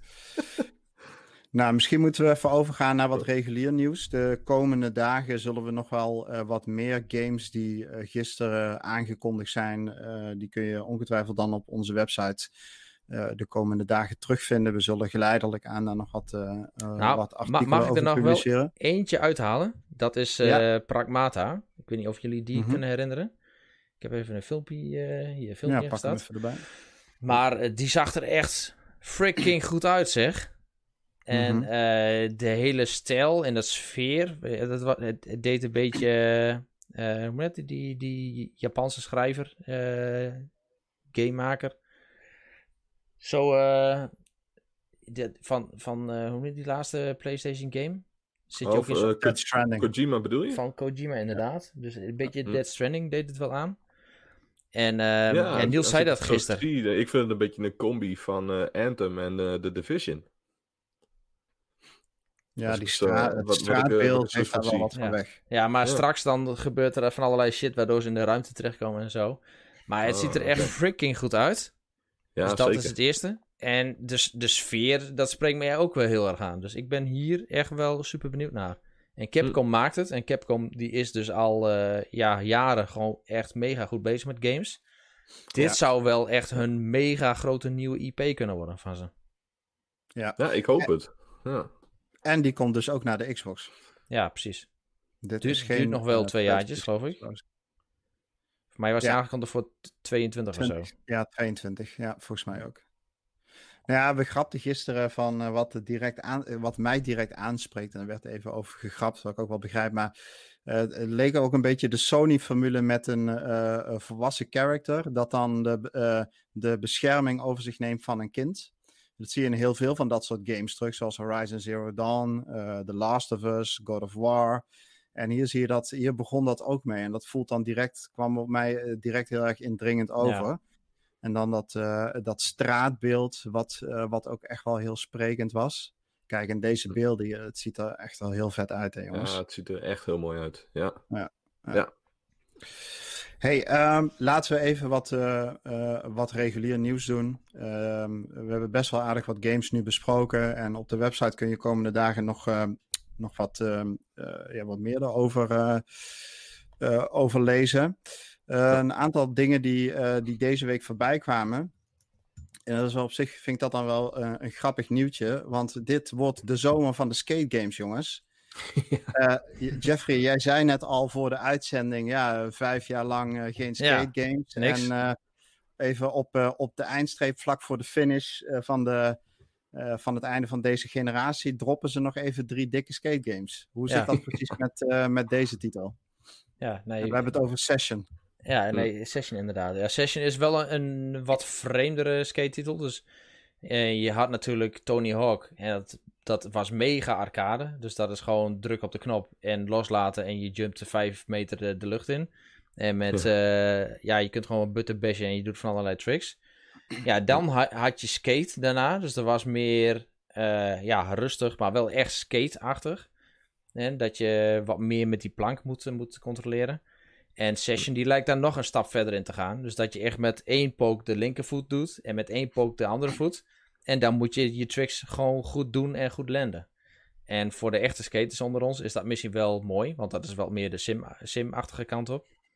S1: Nou, misschien moeten we even overgaan naar wat regulier nieuws. De komende dagen zullen we nog wel uh, wat meer games die uh, gisteren aangekondigd zijn. Uh, die kun je ongetwijfeld dan op onze website uh, de komende dagen terugvinden. We zullen geleidelijk aan daar nog wat, uh, uh,
S2: nou,
S1: wat artikelen
S2: ma- mag
S1: over
S2: ik er nog
S1: publiceren.
S2: Wel eentje uithalen? Dat is uh, ja. Pragmata. Ik weet niet of jullie die mm-hmm. kunnen herinneren. Ik heb even een filmpje, uh, hier, een filmpje
S1: ja, pak hem even erbij.
S2: Maar uh, die zag er echt freaking goed uit, zeg. En mm-hmm. uh, de hele stijl en de sfeer, dat, het, het deed een beetje, uh, hoe heet die, die, die Japanse schrijver, uh, gamemaker. Zo, uh, de, van, van uh, hoe heet die laatste PlayStation game? Zit je
S3: of,
S2: ook in
S3: uh, Dead Stranding. Kojima bedoel je?
S2: Van Kojima, inderdaad. Ja. Dus een beetje mm. Dead Stranding deed het wel aan. En, uh,
S3: ja,
S2: en Niels zei dat gisteren.
S3: Zie, ik vind het een beetje een combi van uh, Anthem en uh, The Division.
S1: Ja, als die stra- uh, het wat, straatbeeld wat ik, uh, heeft daar wel wat van
S2: ja.
S1: weg.
S2: Ja, maar
S3: ja.
S2: straks dan gebeurt er van allerlei shit waardoor ze in de ruimte terechtkomen en zo. Maar het oh, ziet er echt okay. freaking goed uit. Ja, dus dat zeker. Is het eerste. En de, de sfeer, dat spreekt mij ook wel heel erg aan. Dus ik ben hier echt wel super benieuwd naar. En Capcom hm. maakt het. En Capcom die is dus al uh, ja, jaren gewoon echt mega goed bezig met games. Dit ja. zou wel echt hun mega grote nieuwe I P kunnen worden van ze.
S3: Ja, ja ik hoop en, het. Ja.
S1: En die komt dus ook naar de Xbox.
S2: Ja, precies.
S1: Dit
S2: duurt,
S1: is geen,
S2: duurt nog wel uh, twee
S1: uh,
S2: jaartjes, geloof ik. Voor mij was het ja. aangekondigd voor tweeëntwintig twintig, of zo.
S1: Ja, tweeëntwintig. Ja, volgens mij ook. Nou ja, we grapten gisteren van uh, wat, direct aan, uh, wat mij direct aanspreekt. En er werd even over gegrapt, wat ik ook wel begrijp. Maar uh, het leek ook een beetje de Sony-formule met een uh, uh, volwassen character. Dat dan de, uh, de bescherming over zich neemt van een kind. Dat zie je in heel veel van dat soort games terug. Zoals Horizon Zero Dawn, uh, The Last of Us, God of War. En hier zie je dat, hier begon dat ook mee. En dat voelt dan direct, kwam op mij uh, direct heel erg indringend over. Ja. En dan dat, uh, dat straatbeeld, wat, uh, wat ook echt wel heel sprekend was. Kijk, en deze beelden, het ziet er echt wel heel vet uit, hè, jongens.
S3: Ja, het ziet er echt heel mooi uit. Ja.
S1: Ja. ja.
S3: ja.
S1: Hey, um, laten we even wat, uh, uh, wat regulier nieuws doen. Um, we hebben best wel aardig wat games nu besproken. En op de website kun je komende dagen nog, uh, nog wat, uh, uh, ja, wat meer erover uh, uh, over lezen. Uh, ja. Een aantal dingen die, uh, die deze week voorbij kwamen. En dat is wel op zich, vind ik dat dan wel uh, een grappig nieuwtje. Want dit wordt de zomer van de skate games, jongens. Ja. Uh, Jeffrey, jij zei net al voor de uitzending, ja, vijf jaar lang uh, geen skate ja, games.
S2: Niks.
S1: En uh, even op, uh, op de eindstreep, vlak voor de finish uh, van, de, uh, van het einde van deze generatie, droppen ze nog even drie dikke skate games. Hoe zit ja. dat precies met, uh, met deze titel?
S2: Ja, nee,
S1: we hebben het over Session.
S2: Ja, nee, Session inderdaad. Ja, Session is wel een, een wat vreemdere skate-titel. Dus uh, je had natuurlijk Tony Hawk. En dat, dat was mega arcade. Dus dat is gewoon druk op de knop en loslaten. En je jumpt vijf meter de, de lucht in. En met, uh, ja, je kunt gewoon button bashen en je doet van allerlei tricks. Ja, dan ha- had je skate daarna. Dus dat was meer, uh, ja, rustig, maar wel echt skate-achtig. En dat je wat meer met die plank moet, moet controleren. En Session die lijkt daar nog een stap verder in te gaan. Dus dat je echt met één poke de linkervoet doet en met één poke de andere voet. En dan moet je je tricks gewoon goed doen en goed landen. En voor de echte skaters onder ons is dat misschien wel mooi, want dat is wel meer de sim, sim-achtige kant op.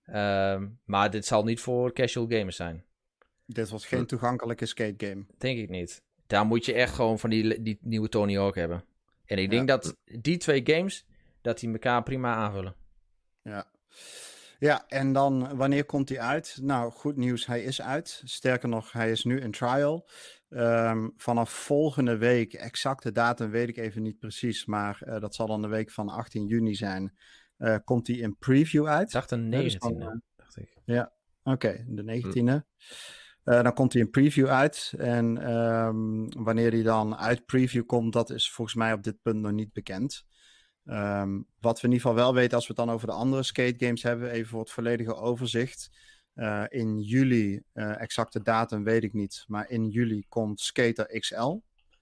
S2: Um, maar dit zal niet voor casual gamers zijn.
S1: Dit wordt geen toegankelijke skate game.
S2: Denk ik niet. Daar moet je echt gewoon van die, die nieuwe Tony Hawk hebben. En ik denk
S1: ja.
S2: dat die twee games, dat die elkaar prima aanvullen.
S1: Ja. Ja, en dan wanneer komt hij uit? Nou, goed nieuws, hij is uit. Sterker nog, hij is nu in trial. Um, vanaf volgende week, exacte datum weet ik even niet precies, maar uh, dat zal dan de week van achttien juni zijn, uh, komt hij in preview uit.
S2: Ik dacht de negentiende, uh, dacht ik.
S1: Ja, oké, okay, de negentiende. Uh, dan komt hij in preview uit. En um, wanneer hij dan uit preview komt, dat is volgens mij op dit punt nog niet bekend. Um, wat we in ieder geval wel weten, als we het dan over de andere skate games hebben, even voor het volledige overzicht. Uh, in juli, uh, exacte datum weet ik niet, maar in juli komt Skater X L.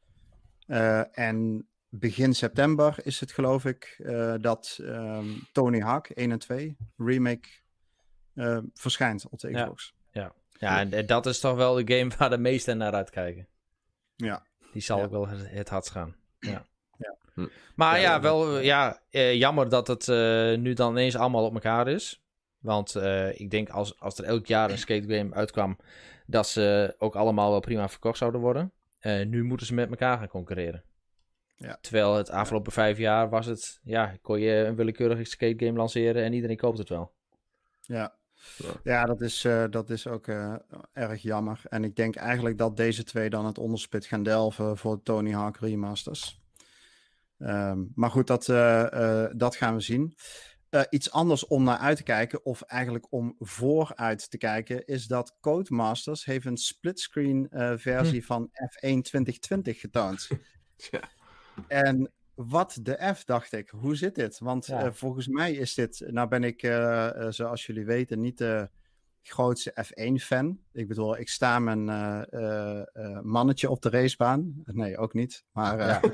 S1: Uh, en begin september is het geloof ik, uh, dat um, Tony Hawk één en twee remake uh, verschijnt op de Xbox.
S2: Ja, ja. ja en, en dat is toch wel de game waar de meesten naar uitkijken.
S1: Ja.
S2: Die zal
S1: ja.
S2: ook wel het, het hardst gaan. Ja.
S1: Ja.
S2: Hm. Maar ja,
S1: ja, ja
S2: wel
S1: dat,
S2: ja, uh, jammer dat het uh, nu dan ineens allemaal op elkaar is. Want uh, ik denk als, als er elk jaar een skate game uitkwam, dat ze ook allemaal wel prima verkocht zouden worden. Uh, nu moeten ze met elkaar gaan concurreren.
S1: Ja.
S2: Terwijl het afgelopen vijf jaar was het, ja, kon je een willekeurige skate game lanceren en iedereen koopt het wel.
S1: Ja, ja. ja dat, is, uh, dat is ook uh, erg jammer. En ik denk eigenlijk dat deze twee dan het onderspit gaan delven voor Tony Hawk Remasters. Um, maar goed, dat, uh, uh, dat gaan we zien. Uh, iets anders om naar uit te kijken, of eigenlijk om vooruit te kijken, is dat Codemasters heeft een splitscreen uh, versie hm. van F één twintig twintig getoond.
S3: Ja.
S1: En wat de F, dacht ik. Hoe zit dit? Want ja. uh, volgens mij is dit, nou ben ik, uh, uh, zoals jullie weten, niet de grootste F één fan. Ik bedoel, ik sta mijn uh, uh, uh, mannetje op de racebaan. Nee, ook niet. Maar, uh, ja.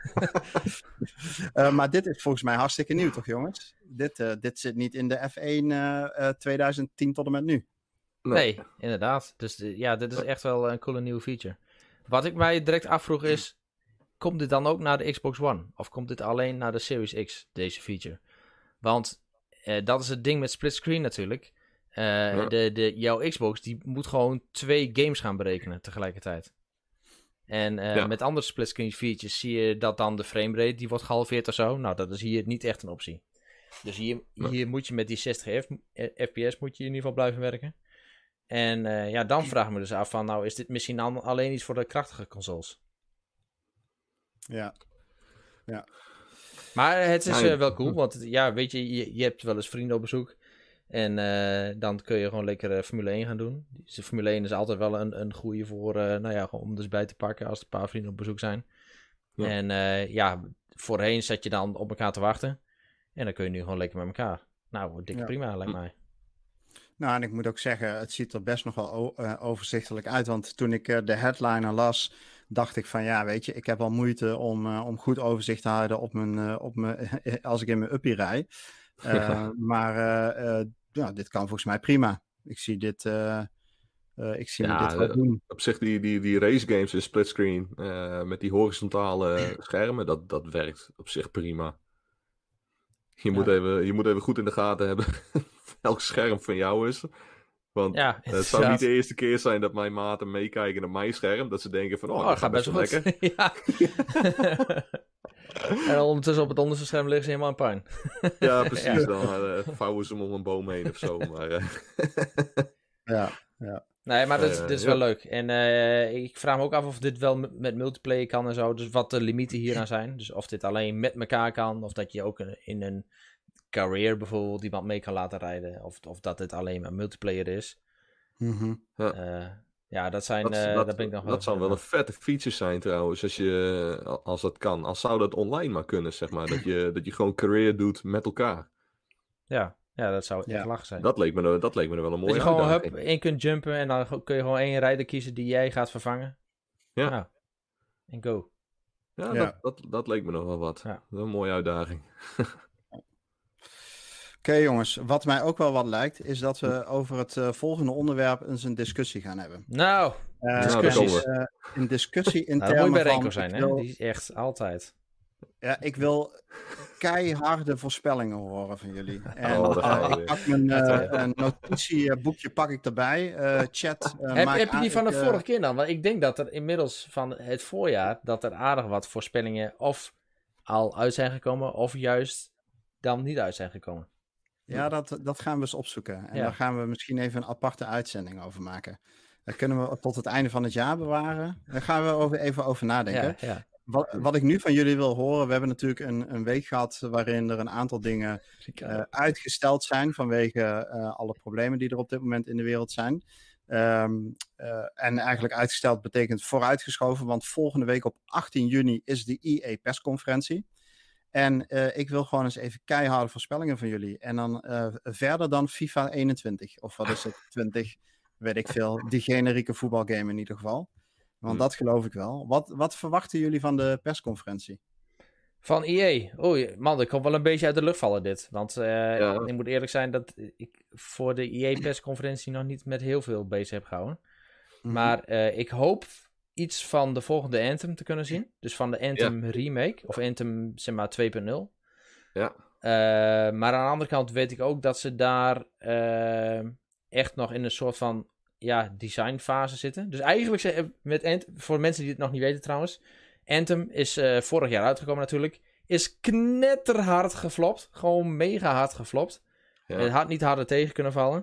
S1: uh, maar dit is volgens mij hartstikke nieuw, toch jongens? Dit, uh, dit zit niet in de F één uh, uh, twintig tien tot en met nu.
S2: Nee, nee inderdaad. Dus uh, ja, dit is echt wel een coole nieuwe feature. Wat ik mij direct afvroeg is, komt dit dan ook naar de Xbox One? Of komt dit alleen naar de Series X, deze feature? Want uh, dat is het ding met split screen natuurlijk. Uh, ja. de, de, jouw Xbox die moet gewoon twee games gaan berekenen tegelijkertijd. En uh, ja. met andere splitscreen features zie je dat dan de framerate die wordt gehalveerd of zo. Nou, dat is hier niet echt een optie. Dus hier, hier ja. moet je met die zestig F P S moet je in ieder geval blijven werken. En uh, ja, dan vraag ik me dus af van, nou is dit misschien al, alleen iets voor de krachtige consoles?
S1: Ja. Ja.
S2: Maar het is uh, wel cool, want ja, weet je, je, je hebt wel eens vrienden op bezoek. En uh, dan kun je gewoon lekker uh, Formule één gaan doen. Dus de Formule één is altijd wel een, een goeie voor, uh, nou ja, om dus bij te pakken als er een paar vrienden op bezoek zijn. Ja. En uh, ja, voorheen zat je dan op elkaar te wachten. En dan kun je nu gewoon lekker met elkaar. Nou, dikke ja. prima, lijkt mij.
S1: Nou, en ik moet ook zeggen, het ziet er best nog wel o- uh, overzichtelijk uit. Want toen ik uh, de headliner las, dacht ik van ja, weet je, ik heb wel moeite om, uh, om goed overzicht te houden op mijn, uh, op mijn, als ik in mijn uppie rij. Uh, maar uh, uh, ja, dit kan volgens mij prima. Ik zie dit, uh, uh, ik zie ja, me dit wel doen.
S3: Op zich die, die, die race games in splitscreen uh, met die horizontale schermen, dat, dat werkt op zich prima. Je, ja. moet even, je moet even goed in de gaten hebben welk scherm van jou is. Want ja, het zou ja. niet de eerste keer zijn dat mijn maten meekijken naar mijn scherm. Dat ze denken van, oh, oh dat gaat best wel lekker.
S2: Ja. En ondertussen op het onderste scherm liggen ze helemaal in puin.
S3: Ja, precies. Ja. Dan uh, vouwen ze hem om een boom heen of zo. Maar, uh...
S1: ja, ja.
S2: Nee, maar dit, dit is wel ja. leuk. En uh, ik vraag me ook af of dit wel met, met multiplayer kan en zo. Dus wat de limieten hieraan zijn. Dus of dit alleen met elkaar kan. Of dat je ook in een career bijvoorbeeld iemand mee kan laten rijden. Of, of dat dit alleen maar multiplayer is.
S1: Mm-hmm.
S2: Ja. Uh, ja, dat zijn...
S3: Dat,
S2: uh,
S3: dat,
S2: daar ben ik nog wel
S3: dat zou wel een vette feature zijn trouwens. Als, je, als dat kan. Als zou dat online maar kunnen, zeg maar. Dat je, dat je gewoon career doet met elkaar.
S2: Ja. Ja, dat zou echt
S1: ja.
S2: lachen zijn.
S3: Dat leek me, dat leek me wel een mooie
S2: dat je gewoon hup, in kunt jumpen en dan kun je gewoon één rijder kiezen die jij gaat vervangen.
S3: Ja.
S2: Nou, en go.
S3: Ja, ja. Dat, dat, dat leek me nog wel wat. Ja. Dat is een mooie uitdaging.
S1: Oké okay, jongens, wat mij ook wel wat lijkt, is dat we over het uh, volgende onderwerp eens een discussie gaan hebben.
S2: Nou,
S1: uh, discussies, uh, een discussie in
S2: nou,
S1: termen
S2: van... Dat moet bij Renko
S1: van,
S2: zijn, hè?
S1: wil...
S2: Die is echt altijd...
S1: Ja, ik wil keiharde voorspellingen horen van jullie. En
S3: Oh, daar gaan we
S1: uh,
S3: weer.
S1: ik pak mijn uh, een notitieboekje pak ik erbij. Uh, chat. Uh,
S2: heb,
S1: maak
S2: heb je die van de
S1: ik, uh,
S2: vorige keer dan? Want ik denk dat er inmiddels van het voorjaar... dat er aardig wat voorspellingen of al uit zijn gekomen... of juist dan niet uit zijn gekomen.
S1: Ja, dat, dat gaan we eens opzoeken. En ja. daar gaan we misschien even een aparte uitzending over maken. Dat kunnen we tot het einde van het jaar bewaren. Daar gaan we over, even over nadenken.
S2: Ja, ja.
S1: Wat, wat ik nu van jullie wil horen, we hebben natuurlijk een, een week gehad waarin er een aantal dingen uh, uitgesteld zijn vanwege uh, alle problemen die er op dit moment in de wereld zijn. Um, uh, en eigenlijk uitgesteld betekent vooruitgeschoven, want volgende week op achttien juni is de E A persconferentie. En uh, ik wil gewoon eens even keiharde voorspellingen van jullie. En dan uh, verder dan FIFA eenentwintig, of wat is het, twintig, weet ik veel, die generieke voetbalgame in ieder geval. Want hmm. dat geloof ik wel. Wat, wat verwachten jullie van de persconferentie?
S2: Van E A? Oei, man, dat komt wel een beetje uit de lucht vallen dit. Want uh, ja. ik moet eerlijk zijn dat ik voor de E A persconferentie nog niet met heel veel bezig heb gehouden. Hmm. Maar uh, ik hoop iets van de volgende Anthem te kunnen zien. Dus van de Anthem ja. remake, of Anthem zeg maar twee punt nul.
S3: Ja.
S2: Uh, maar aan de andere kant weet ik ook dat ze daar uh, echt nog in een soort van ja, designfase zitten. Dus eigenlijk met Anthem, voor mensen die het nog niet weten trouwens, Anthem is uh, vorig jaar uitgekomen natuurlijk, is knetterhard geflopt. Gewoon mega hard geflopt. Ja. Het had niet harder tegen kunnen vallen.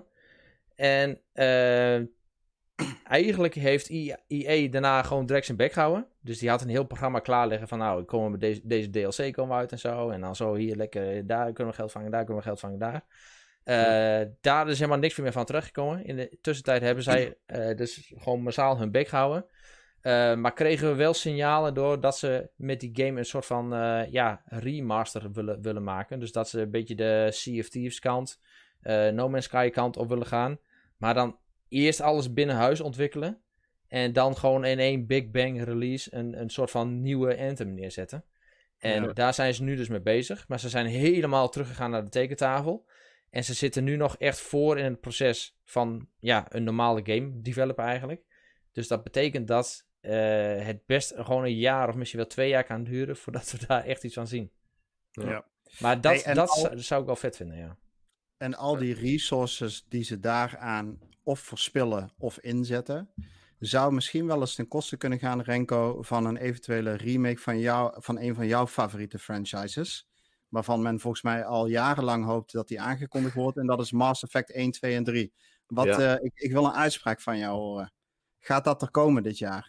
S2: En uh, eigenlijk heeft E A daarna gewoon direct zijn bek gehouden. Dus die had een heel programma klaar liggen van nou, komen we deze, deze D L C komen uit en zo. En dan zo hier lekker, daar kunnen we geld vangen, daar kunnen we geld vangen, daar. Uh, daar is helemaal niks meer van teruggekomen. In de tussentijd hebben zij uh, dus gewoon massaal hun bek gehouden. Uh, maar kregen we wel signalen door dat ze met die game een soort van uh, ja, remaster willen, willen maken. Dus dat ze een beetje de Sea of Thieves kant, uh, No Man's Sky kant op willen gaan. Maar dan eerst alles binnen huis ontwikkelen. En dan gewoon in één Big Bang release een, een soort van nieuwe Anthem neerzetten. En ja. daar zijn ze nu dus mee bezig. Maar ze zijn helemaal teruggegaan naar de tekentafel. En ze zitten nu nog echt voor in het proces van ja, een normale game developer eigenlijk. Dus dat betekent dat uh, het best gewoon een jaar of misschien wel twee jaar kan duren voordat we daar echt iets van zien.
S1: Ja. Ja.
S2: Maar dat,
S1: hey,
S2: dat
S1: al,
S2: zou, zou ik wel vet vinden, ja.
S1: En al die resources die ze daaraan of verspillen of inzetten, zou misschien wel eens ten koste kunnen gaan, Renko, van een eventuele remake van, jou, van een van jouw favoriete franchises. Waarvan men volgens mij al jarenlang hoopt dat die aangekondigd wordt. En dat is Mass Effect één, twee en drie. Wat, ja. uh, ik, ik wil een uitspraak van jou horen. Gaat dat er komen dit jaar?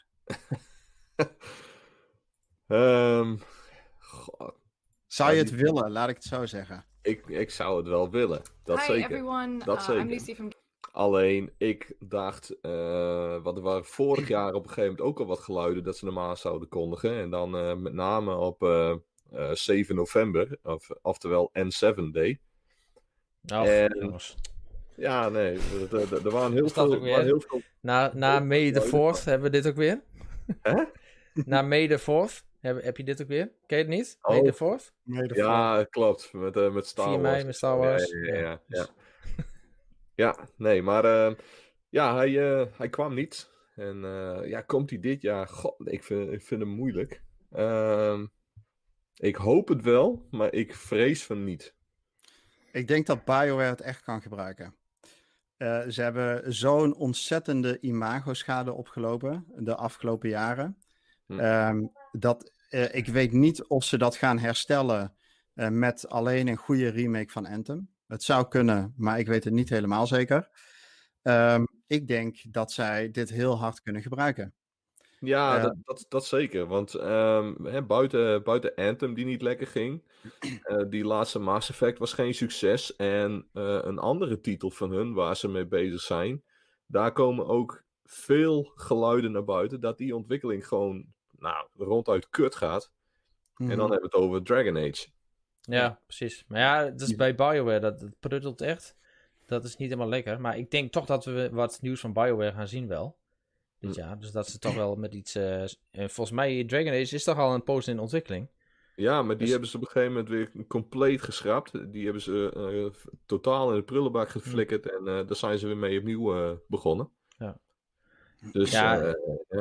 S3: um,
S1: zou je het die... willen, laat ik het zo zeggen?
S3: Ik, ik zou het wel willen. Dat
S4: Hi
S3: zeker.
S4: Everyone.
S3: Dat
S4: uh,
S3: zeker.
S4: I'm Lucy from...
S3: Alleen, ik dacht, uh, wat er waren vorig jaar op een gegeven moment ook al wat geluiden dat ze normaal zouden kondigen. En dan uh, met name op uh, uh, zeven november, of, oftewel N zeven Day.
S2: Oh, en,
S3: ja, nee, er, er, er waren heel veel... Waren heel veel
S2: na na May the fourth hebben we dit ook weer.
S3: Hè?
S2: Na May the fourth heb, heb je dit ook weer. Ken je het niet?
S3: Oh.
S2: May the fourth?
S1: May the
S3: ja,
S1: fourth.
S3: klopt. Met, uh, met Star
S2: vier
S3: Wars.
S2: mei met Star Wars.
S3: Ja, ja, ja. ja, ja. ja nee, maar uh, ja, hij, uh, hij kwam niet. En uh, ja, komt hij dit jaar? God, ik vind, ik vind hem moeilijk. Uh, ik hoop het wel, maar ik vrees van niet.
S1: Ik denk dat BioWare het echt kan gebruiken. Uh, ze hebben zo'n ontzettende imagoschade opgelopen de afgelopen jaren. Hm. Um, dat uh, ik weet niet of ze dat gaan herstellen uh, met alleen een goede remake van Anthem. Het zou kunnen, maar ik weet het niet helemaal zeker. Um, ik denk dat zij dit heel hard kunnen gebruiken.
S3: Ja, uh, dat, dat, dat zeker. Want um, hè, buiten, buiten Anthem die niet lekker ging. Uh, die laatste Mass Effect was geen succes. En uh, een andere titel van hun waar ze mee bezig zijn. Daar komen ook veel geluiden naar buiten. Dat die ontwikkeling gewoon nou, ronduit kut gaat. Mm-hmm. En dan hebben we het over Dragon Age.
S2: Ja, ja. precies. Maar ja, dat is bij BioWare. Dat, dat pruttelt echt. Dat is niet helemaal lekker. Maar ik denk toch dat we wat nieuws van BioWare gaan zien wel. Dit jaar. Dus dat ze toch wel met iets... Uh, volgens mij, Dragon Age is toch al een post in ontwikkeling.
S3: Ja, maar die
S2: dus...
S3: hebben ze op een gegeven moment weer compleet geschrapt. Die hebben ze uh, totaal in de prullenbak geflikkerd. Mm. En uh, daar zijn ze weer mee opnieuw uh, begonnen.
S2: Ja.
S3: Dus,
S2: ja,
S3: uh, ja.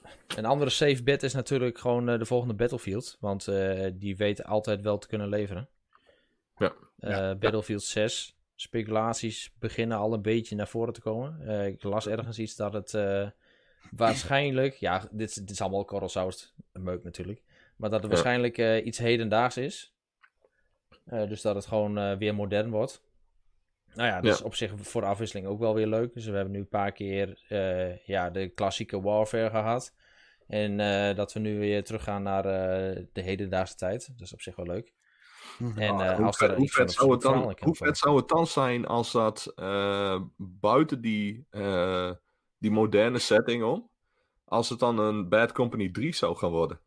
S2: een andere safe bet is natuurlijk gewoon uh, de volgende Battlefield. Want uh, die weten altijd wel te kunnen leveren.
S3: Ja.
S2: Uh,
S3: ja.
S2: Battlefield zes. Speculaties beginnen al een beetje naar voren te komen. Uh, ik las ergens iets dat het uh, waarschijnlijk... Ja, dit, dit is allemaal korrelzout. Meuk natuurlijk. Maar dat het ja. waarschijnlijk uh, iets hedendaags is. Uh, dus dat het gewoon uh, weer modern wordt. Nou ja, dat is ja. op zich voor de afwisseling ook wel weer leuk. Dus we hebben nu een paar keer uh, ja, de klassieke Warfare gehad. En uh, dat we nu weer teruggaan naar uh, de hedendaagse tijd. Dat is op zich wel leuk. En, uh,
S3: hoe
S2: als
S3: vet,
S2: er
S3: hoe
S2: iets
S3: vet, zou het, dan, hoe
S2: voor.
S3: vet zou het dan zijn als dat uh, buiten die, uh, die moderne setting om, als het dan een Bad Company drie zou gaan worden?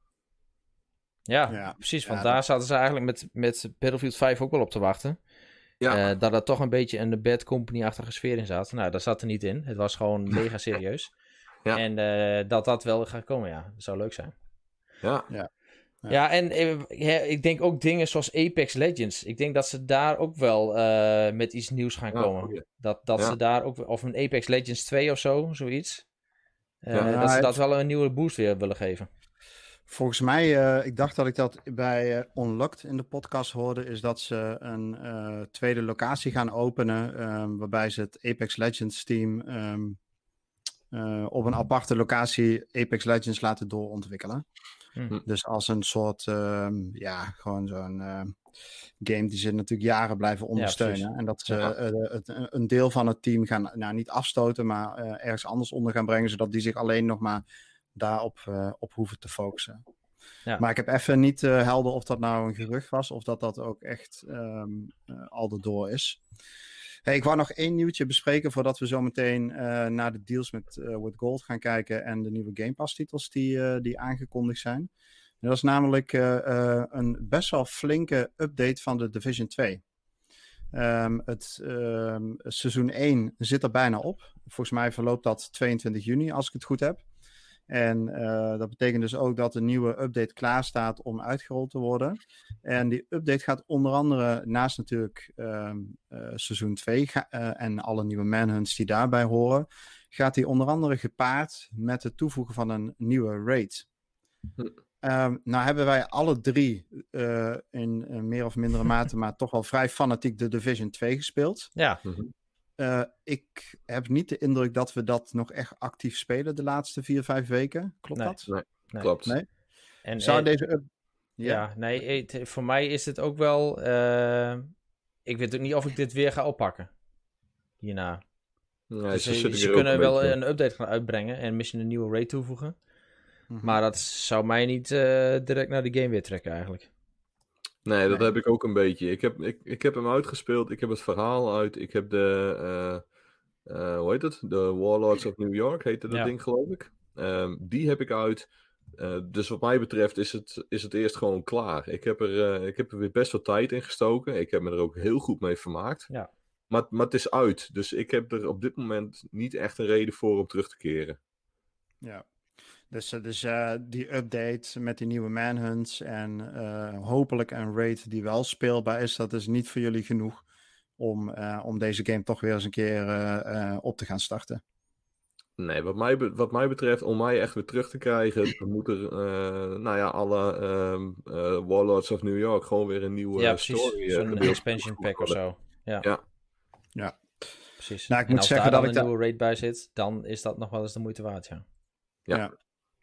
S2: Ja, ja. precies. Want ja, daar dat... zaten ze eigenlijk met, met Battlefield vijf ook wel op te wachten. Ja. Uh, dat er toch een beetje een Bad Company-achtige sfeer in zat. Nou, dat zat er niet in. Het was gewoon mega serieus. Ja. En uh, dat dat wel gaat komen, ja. Dat zou leuk zijn.
S3: Ja, ja.
S2: Ja, ja en uh, ik denk ook dingen zoals Apex Legends. Ik denk dat ze daar ook wel uh, met iets nieuws gaan ja, komen. Goeie. Dat, dat ja. ze daar ook... Of een Apex Legends twee of zo, zoiets. Uh, ja, dat ze het... dat wel een nieuwe boost weer willen geven.
S1: Volgens mij, uh, ik dacht dat ik dat bij uh, Unlocked in de podcast hoorde, is dat ze een uh, tweede locatie gaan openen, um, waarbij ze het Apex Legends team um, uh, op een aparte locatie Apex Legends laten doorontwikkelen. Hm. Dus als een soort, um, ja, gewoon zo'n uh, game die ze natuurlijk jaren blijven ondersteunen. Ja, en dat ze ja. uh, het, een deel van het team gaan, nou niet afstoten, maar uh, ergens anders onder gaan brengen, zodat die zich alleen nog maar daarop uh, op hoeven te focussen. Ja. Maar ik heb even niet uh, helder of dat nou een gerucht was, of dat dat ook echt um, uh, al erdoor is. Hey, ik wou nog één nieuwtje bespreken voordat we zo meteen uh, naar de deals met uh, With Gold gaan kijken en de nieuwe Game Pass titels die, uh, die aangekondigd zijn. En dat is namelijk uh, uh, een best wel flinke update van de Division twee. Um, het um, seizoen één zit er bijna op. Volgens mij verloopt dat tweeëntwintig juni, als ik het goed heb. En uh, dat betekent dus ook dat de nieuwe update klaar staat om uitgerold te worden. En die update gaat onder andere, naast natuurlijk uh, uh, seizoen twee ga, uh, en alle nieuwe manhunts die daarbij horen, gaat die onder andere gepaard met het toevoegen van een nieuwe raid. Hm. Uh, nou hebben wij alle drie uh, in uh, meer of mindere mate, maar toch wel vrij fanatiek de Division twee gespeeld.
S2: Ja. Mm-hmm.
S1: Uh, ik heb niet de indruk dat we dat nog echt actief spelen de laatste vier, vijf weken. Klopt
S3: nee,
S1: dat?
S3: Nee, nee. Klopt.
S1: Nee?
S2: En,
S1: Zou
S2: en,
S1: deze... Up...
S2: Ja, ja nee, het, voor mij is het ook wel... Uh, ik weet ook niet of ik dit weer ga oppakken. Hierna.
S3: Nee,
S2: dus,
S3: ze
S2: ze ze kunnen wel beetje. een update gaan uitbrengen en misschien een nieuwe raid toevoegen. Mm-hmm. Maar dat zou mij niet uh, direct naar de game weer trekken eigenlijk.
S3: Nee, dat nee. heb ik ook een beetje. Ik heb, ik, ik heb hem uitgespeeld. Ik heb het verhaal uit. Ik heb de... Uh, uh, hoe heet het? De Warlords of New York heette dat ja. ding, geloof ik. Um, die heb ik uit. Uh, dus wat mij betreft is het, is het eerst gewoon klaar. Ik heb, er, uh, ik heb er weer best wel tijd in gestoken. Ik heb me er ook heel goed mee vermaakt.
S2: Ja.
S3: Maar, maar het is uit. Dus ik heb er op dit moment niet echt een reden voor om terug te keren.
S1: Ja. Dus, dus uh, die update met die nieuwe manhunts en uh, hopelijk een raid die wel speelbaar is, dat is niet voor jullie genoeg om, uh, om deze game toch weer eens een keer uh, uh, op te gaan starten.
S3: Nee, wat mij, be- wat mij betreft, om mij echt weer terug te krijgen, dan moet er, uh, nou ja, alle uh, uh, Warlords of New York gewoon weer een nieuwe
S2: ja,
S3: story.
S2: Ja, zo'n expansion pack of zo. Ja.
S3: Ja.
S1: ja.
S2: Precies.
S1: Nou, ik
S2: en
S1: moet
S2: als
S1: zeggen
S2: daar
S1: dat
S2: dan
S1: ik
S2: een nieuwe raid bij zit, dan is dat nog wel eens de moeite waard, ja.
S3: Ja.
S1: ja.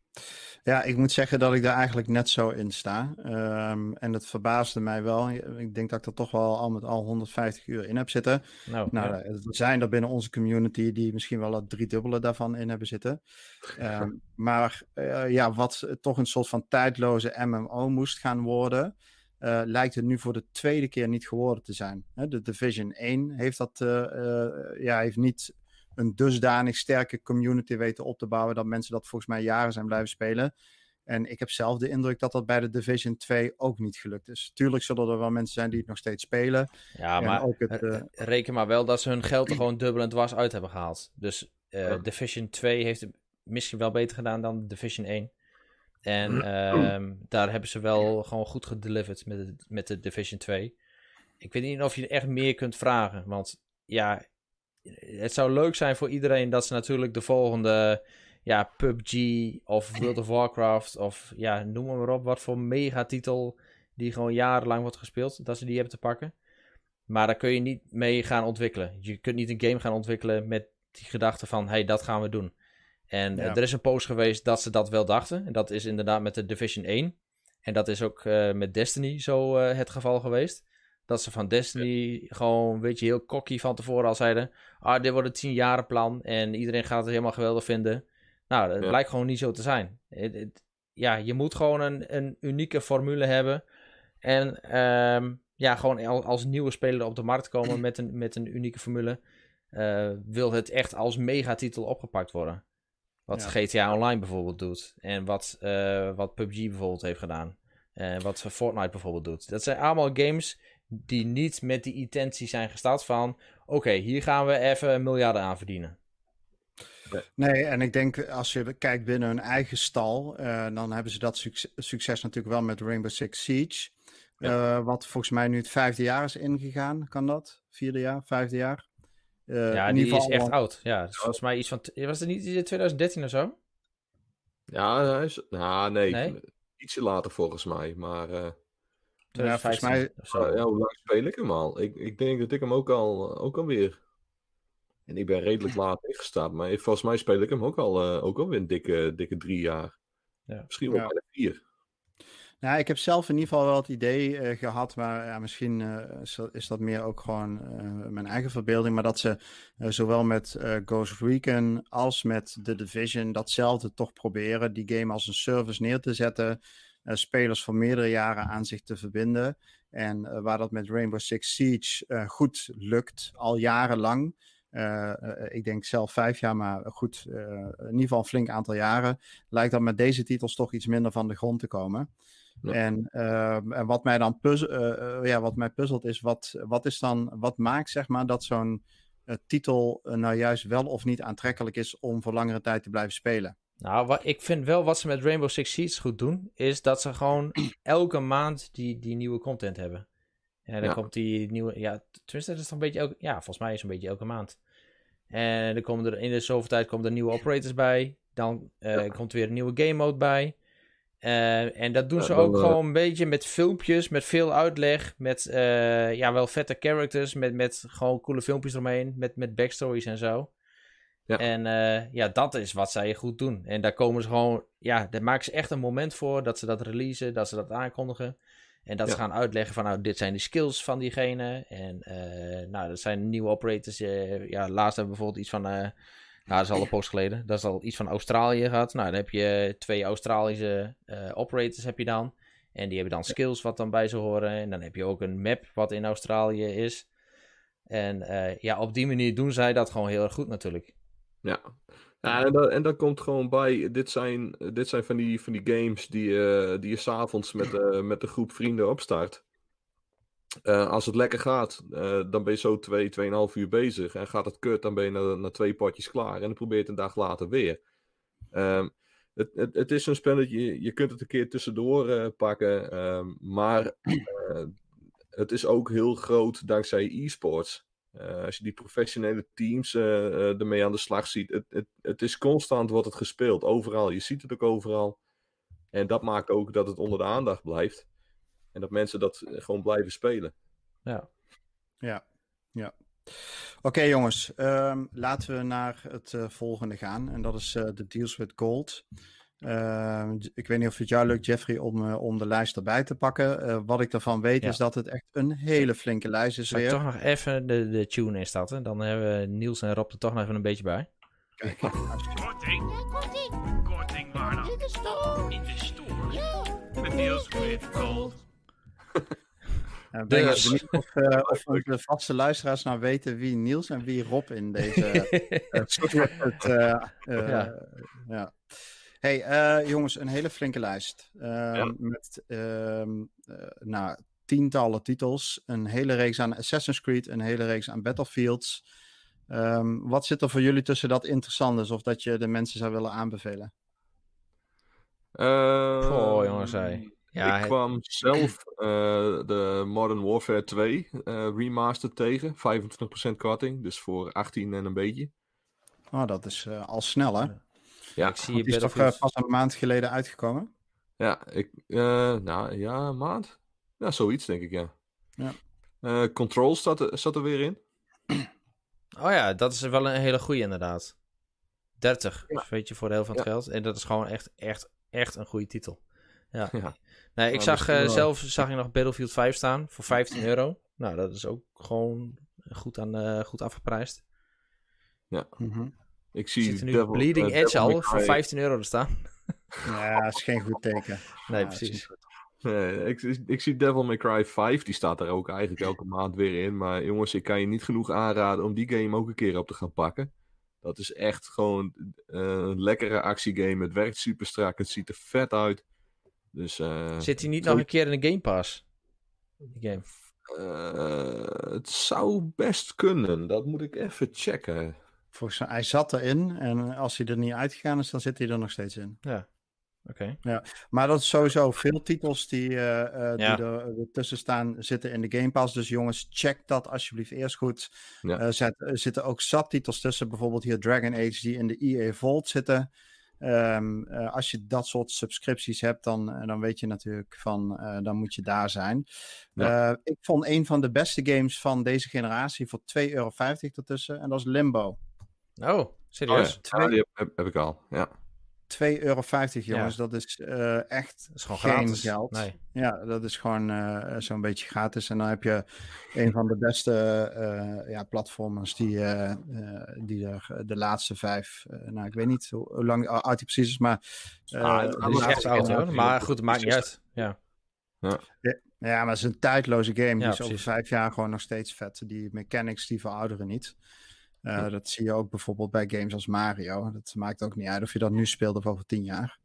S1: Ja, ik moet zeggen dat ik daar eigenlijk net zo in sta. Um, en dat verbaasde mij wel. Ik denk dat ik er toch wel al met al honderdvijftig uur in heb zitten.
S2: Nou,
S1: nou
S2: ja.
S1: er zijn er binnen onze community die misschien wel het driedubbele daarvan in hebben zitten. Um, maar uh, ja, wat toch een soort van tijdloze M M O moest gaan worden, uh, lijkt het nu voor de tweede keer niet geworden te zijn. De Division één heeft dat uh, uh, ja, heeft niet een dusdanig sterke community weten op te bouwen dat mensen dat volgens mij jaren zijn blijven spelen. En ik heb zelf de indruk dat dat bij de Division twee ook niet gelukt is. Tuurlijk zullen er wel mensen zijn die het nog steeds spelen.
S2: Ja, maar ook het, uh... reken maar wel dat ze hun geld er gewoon dubbel en dwars uit hebben gehaald. Dus uh, ja. Division twee heeft het misschien wel beter gedaan dan Division één. En uh, daar hebben ze wel gewoon goed gedeliverd met de, met de Division twee. Ik weet niet of je echt meer kunt vragen, want ja, het zou leuk zijn voor iedereen dat ze natuurlijk de volgende ja, P U B G of World of Warcraft of ja, noem maar op, wat voor megatitel die gewoon jarenlang wordt gespeeld, dat ze die hebben te pakken. Maar daar kun je niet mee gaan ontwikkelen. Je kunt niet een game gaan ontwikkelen met die gedachte van, hey, dat gaan we doen. En ja. uh, er is een post geweest dat ze dat wel dachten. En dat is inderdaad met de Division één. En dat is ook uh, met Destiny zo uh, het geval geweest. Dat ze van Destiny ja. gewoon, weet je, heel cocky van tevoren al zeiden, ah, dit wordt een tien jaren plan en iedereen gaat het helemaal geweldig vinden. Nou, dat ja. blijkt gewoon niet zo te zijn. Het, het, ja, je moet gewoon een, een unieke formule hebben. En um, ja, gewoon als nieuwe speler op de markt komen met een, met een unieke formule. Uh, wil het echt als megatitel opgepakt worden. Wat ja. G T A Online bijvoorbeeld doet. En wat, uh, wat P U B G bijvoorbeeld heeft gedaan. En wat Fortnite bijvoorbeeld doet. Dat zijn allemaal games die niet met die intentie zijn gestart van, oké, okay, hier gaan we even miljarden aan verdienen.
S1: Nee, en ik denk als je kijkt binnen hun eigen stal, uh, dan hebben ze dat succes, succes natuurlijk wel met Rainbow Six Siege. Ja. Uh, wat volgens mij nu het vijfde jaar is ingegaan. Kan dat? Vierde jaar? Vijfde jaar?
S2: Uh, ja, in die ieder geval is echt al... oud. Ja, dus volgens mij iets van... T- was het niet twintig dertien of zo?
S3: Ja, hij is... Nou, nee. nee. Ietsje later volgens mij, maar... Uh...
S1: Ja, volgens mij...
S3: Uh, ja, hoe lang speel ik hem al? Ik, ik denk dat ik hem ook al, ook alweer... En ik ben redelijk laat ingestapt, maar volgens mij speel ik hem ook al uh, ook alweer een dikke, dikke drie jaar. Ja. Misschien wel ja. bijna vier.
S1: Nou, ik heb zelf in ieder geval wel het idee uh, gehad, maar ja, misschien uh, is, dat, is dat meer ook gewoon uh, mijn eigen verbeelding, maar dat ze uh, zowel met uh, Ghost Recon als met The Division datzelfde toch proberen, die game als een service neer te zetten, uh, spelers voor meerdere jaren aan zich te verbinden. En uh, waar dat met Rainbow Six Siege uh, goed lukt, al jarenlang. Uh, uh, ik denk zelf vijf jaar, maar goed, uh, in ieder geval een flink aantal jaren, lijkt dat met deze titels toch iets minder van de grond te komen. Ja. En, uh, en wat mij dan puzz- uh, uh, ja, wat mij puzzelt is, wat, wat is dan, wat maakt zeg maar dat zo'n uh, titel uh, nou juist wel of niet aantrekkelijk is om voor langere tijd te blijven spelen?
S2: Nou, wat, ik vind wel wat ze met Rainbow Six Siege goed doen, is dat ze gewoon elke maand die, die nieuwe content hebben. Ja, dan ja. komt die nieuwe, ja, tenminste, dat is toch een beetje elke, ja, volgens mij is het een beetje elke maand. En dan komen er in de zoveel tijd komen er nieuwe operators bij. Dan uh, ja. komt er weer een nieuwe game mode bij. Uh, en dat doen ja, ze ook dan, gewoon een beetje met filmpjes, met veel uitleg, met uh, ja, wel vette characters, met, met gewoon coole filmpjes eromheen, met, met backstories en zo. Ja. En uh, ja, dat is wat zij goed doen. En daar komen ze gewoon, ja, daar maken ze echt een moment voor dat ze dat releasen, dat ze dat aankondigen. En dat ja. ze gaan uitleggen van, nou, dit zijn de skills van diegene. En uh, nou, dat zijn nieuwe operators. Uh, ja, laatst hebben we bijvoorbeeld iets van, uh, nou, dat is al een post geleden. Dat is al iets van Australië gehad. Nou, dan heb je twee Australische uh, operators heb je dan. En die hebben dan skills wat dan bij ze horen. En dan heb je ook een map wat in Australië is. En uh, ja, op die manier doen zij dat gewoon heel erg goed natuurlijk.
S3: Ja. Ja, en dat, en dat komt gewoon bij, dit zijn, dit zijn van, die, van die games die, uh, die je s'avonds met, uh, met een groep vrienden opstart. Uh, als het lekker gaat, uh, dan ben je zo twee, tweeënhalf uur bezig. En gaat het kut, dan ben je na, na twee potjes klaar. En dan probeer je het een dag later weer. Um, het, het, het is een spelletje, je kunt het een keer tussendoor uh, pakken. Um, maar uh, het is ook heel groot dankzij e-sports. Uh, als je die professionele teams uh, uh, ermee aan de slag ziet, het, het, het is constant wordt het gespeeld, overal. Je ziet het ook overal. En dat maakt ook dat het onder de aandacht blijft. En dat mensen dat gewoon blijven spelen.
S2: Ja.
S1: Ja, ja. Oké okay, jongens, um, laten we naar het uh, volgende gaan. En dat is uh, de Deals with Gold. Uh, ik weet niet of het jou lukt, Jeffrey, om, uh, om de lijst erbij te pakken. Uh, wat ik ervan weet ja. is dat het echt een hele flinke lijst is.
S2: Zal
S1: weer.
S2: ik toch nog even de, de tune instarten? Dan hebben we Niels en Rob er toch nog even een beetje bij.
S1: Kijk,
S4: korting. Korting. Korting waar dan? In de store. In de store? Ja. Met Deals with Gold.
S1: Uh, ben dus. Ik benieuwd of, uh, of onze vaste luisteraars nou weten wie Niels en wie Rob in deze uh, het, uh, uh, ja. ja. Hey, uh, jongens, een hele flinke lijst. Uh, ja. Met uh, uh, nou, tientallen titels. Een hele reeks aan Assassin's Creed. Een hele reeks aan Battlefields. Um, wat zit er voor jullie tussen dat interessant is? Of dat je de mensen zou willen aanbevelen?
S3: Uh,
S2: oh, jongens, hey. Ja,
S3: ik kwam het... zelf uh, de Modern Warfare twee uh, remastered tegen. vijfentwintig procent korting. Dus voor achttien en een beetje.
S1: Oh, dat is uh, al snel, hè?
S3: Ja,
S2: Ik zie
S1: Die
S2: je
S1: is toch
S2: Battlefield...
S1: uh, pas een maand geleden uitgekomen?
S3: ja, ik, uh, nou ja, een maand? Ja, zoiets denk ik, ja.
S1: Ja.
S3: Uh, Control zat er, zat er weer in.
S2: Oh ja, dat is wel een hele goeie inderdaad. dertig,
S3: Ja.
S2: dus weet je, voor de helft van het
S3: Ja.
S2: geld. En dat is gewoon echt, echt, echt een goede titel. Ja.
S3: Ja.
S2: Nee, ik
S3: Maar
S2: zag
S3: misschien
S2: uh,
S3: wel.
S2: zelf zag ik nog Battlefield vijf staan voor vijftien euro. Nou, dat is ook gewoon goed, aan, uh, goed afgeprijsd.
S3: Ja.
S1: Mm-hmm.
S3: Ik zie
S2: Zit er nu
S3: Devil,
S2: Bleeding
S3: uh,
S2: Edge
S3: Devil
S2: al
S3: May
S2: voor
S3: Cry.
S2: vijftien euro te staan.
S1: Ja, dat is geen goed teken.
S2: Nee,
S1: Ja, dat is
S2: precies.
S1: niet goed.
S3: Nee, ik, ik, ik zie Devil May Cry vijf, die staat er ook eigenlijk elke maand weer in. Maar jongens, ik kan je niet genoeg aanraden om die game ook een keer op te gaan pakken. Dat is echt gewoon uh, een lekkere actiegame. Het werkt super strak, het ziet er vet uit. Dus, uh,
S2: Zit hij niet nog een keer in de Game Pass? Die game.
S3: Uh, het zou best kunnen, dat moet ik even checken.
S1: Volgens mij, hij zat erin en als hij er niet uitgegaan is, dan zit hij er nog steeds in.
S2: Ja, oké. Okay.
S1: Ja, maar dat is sowieso veel titels die, uh, uh, die
S2: ja.
S1: er, er tussen staan, zitten in de Game Pass. Dus jongens, check dat alsjeblieft eerst goed.
S3: Ja.
S1: Uh, zet, er zitten ook zat titels tussen, bijvoorbeeld hier Dragon Age, die in de E A Vault zitten. Um, uh, als je dat soort subscripties hebt, dan, uh, dan weet je natuurlijk van, uh, dan moet je daar zijn. Ja. Uh, ik vond een van de beste games van deze generatie voor twee euro vijftig ertussen, en dat is Limbo.
S2: Oh, serieus?
S3: Oh ja. Twee... ja, die heb, heb ik al, ja.
S1: twee euro vijftig, jongens, ja. dat is uh, echt
S2: dat is gewoon
S1: geen
S2: gratis.
S1: geld.
S2: Nee.
S1: Ja, dat is gewoon uh, zo'n beetje gratis. En dan heb je een van de beste uh, ja, platformers die, uh, uh, die er de laatste vijf, uh, nou ik weet niet hoe, hoe lang oud die precies is, maar... Uh,
S2: ah, het is echt oud hoor, maar goed, het maakt niet uit. Ja.
S3: Ja.
S1: Ja, ja, maar het is een tijdloze game. Die
S2: ja,
S1: is
S2: precies.
S1: over vijf jaar gewoon nog steeds vet. Die mechanics die verouderen niet. Uh, ja. Dat zie je ook bijvoorbeeld bij games als Mario. Dat maakt ook niet uit of je dat nu speelt of over tien jaar.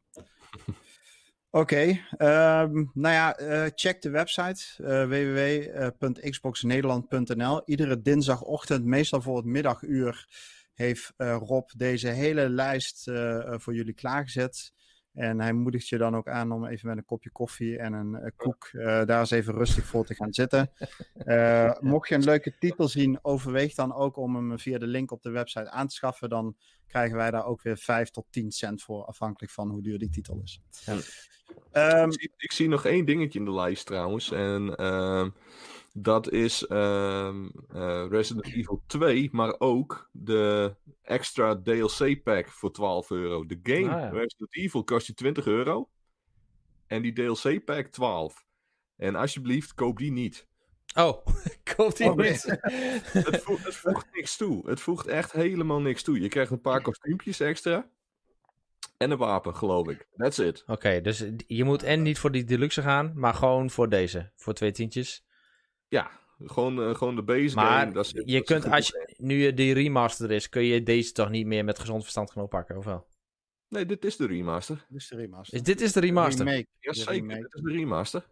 S1: Oké, okay, um, nou ja, uh, check de website uh, w w w punt xbox nederland punt n l. Iedere dinsdagochtend, meestal voor het middaguur, heeft uh, Rob deze hele lijst uh, voor jullie klaargezet. En hij moedigt je dan ook aan om even met een kopje koffie en een uh, koek uh, daar eens even rustig voor te gaan zitten. Uh, mocht je een leuke titel zien, overweeg dan ook om hem via de link op de website aan te schaffen. Dan krijgen wij daar ook weer vijf tot tien cent voor, afhankelijk van hoe duur die titel is.
S3: Ja.
S1: Um,
S3: ik, zie, ik zie nog één dingetje in de lijst trouwens. En uh, dat is uh, uh, Resident Evil twee, maar ook de extra D L C pack voor twaalf euro. De game ah, ja. Resident Evil kost je twintig euro. En die D L C pack twaalf. En alsjeblieft, koop die niet.
S2: Oh, koop die
S3: oh,
S2: niet.
S3: het, voegt, het voegt niks toe. Het voegt echt helemaal niks toe. Je krijgt een paar kostuumpjes extra. En een wapen, geloof ik. That's it.
S2: Oké, okay, dus je moet en niet voor die deluxe gaan, maar gewoon voor deze. Voor twee tientjes.
S3: Ja, gewoon, uh, gewoon de base
S2: maar
S3: game. Dat is,
S2: je
S3: dat
S2: kunt, als je, nu je die remaster is, kun je deze toch niet meer met gezond verstand gaan oppakken, of wel?
S3: Nee, dit is de remaster.
S1: Dit is de remaster.
S2: Is, dit is de remaster?
S1: Remake.
S3: Jazeker, dit is de remaster.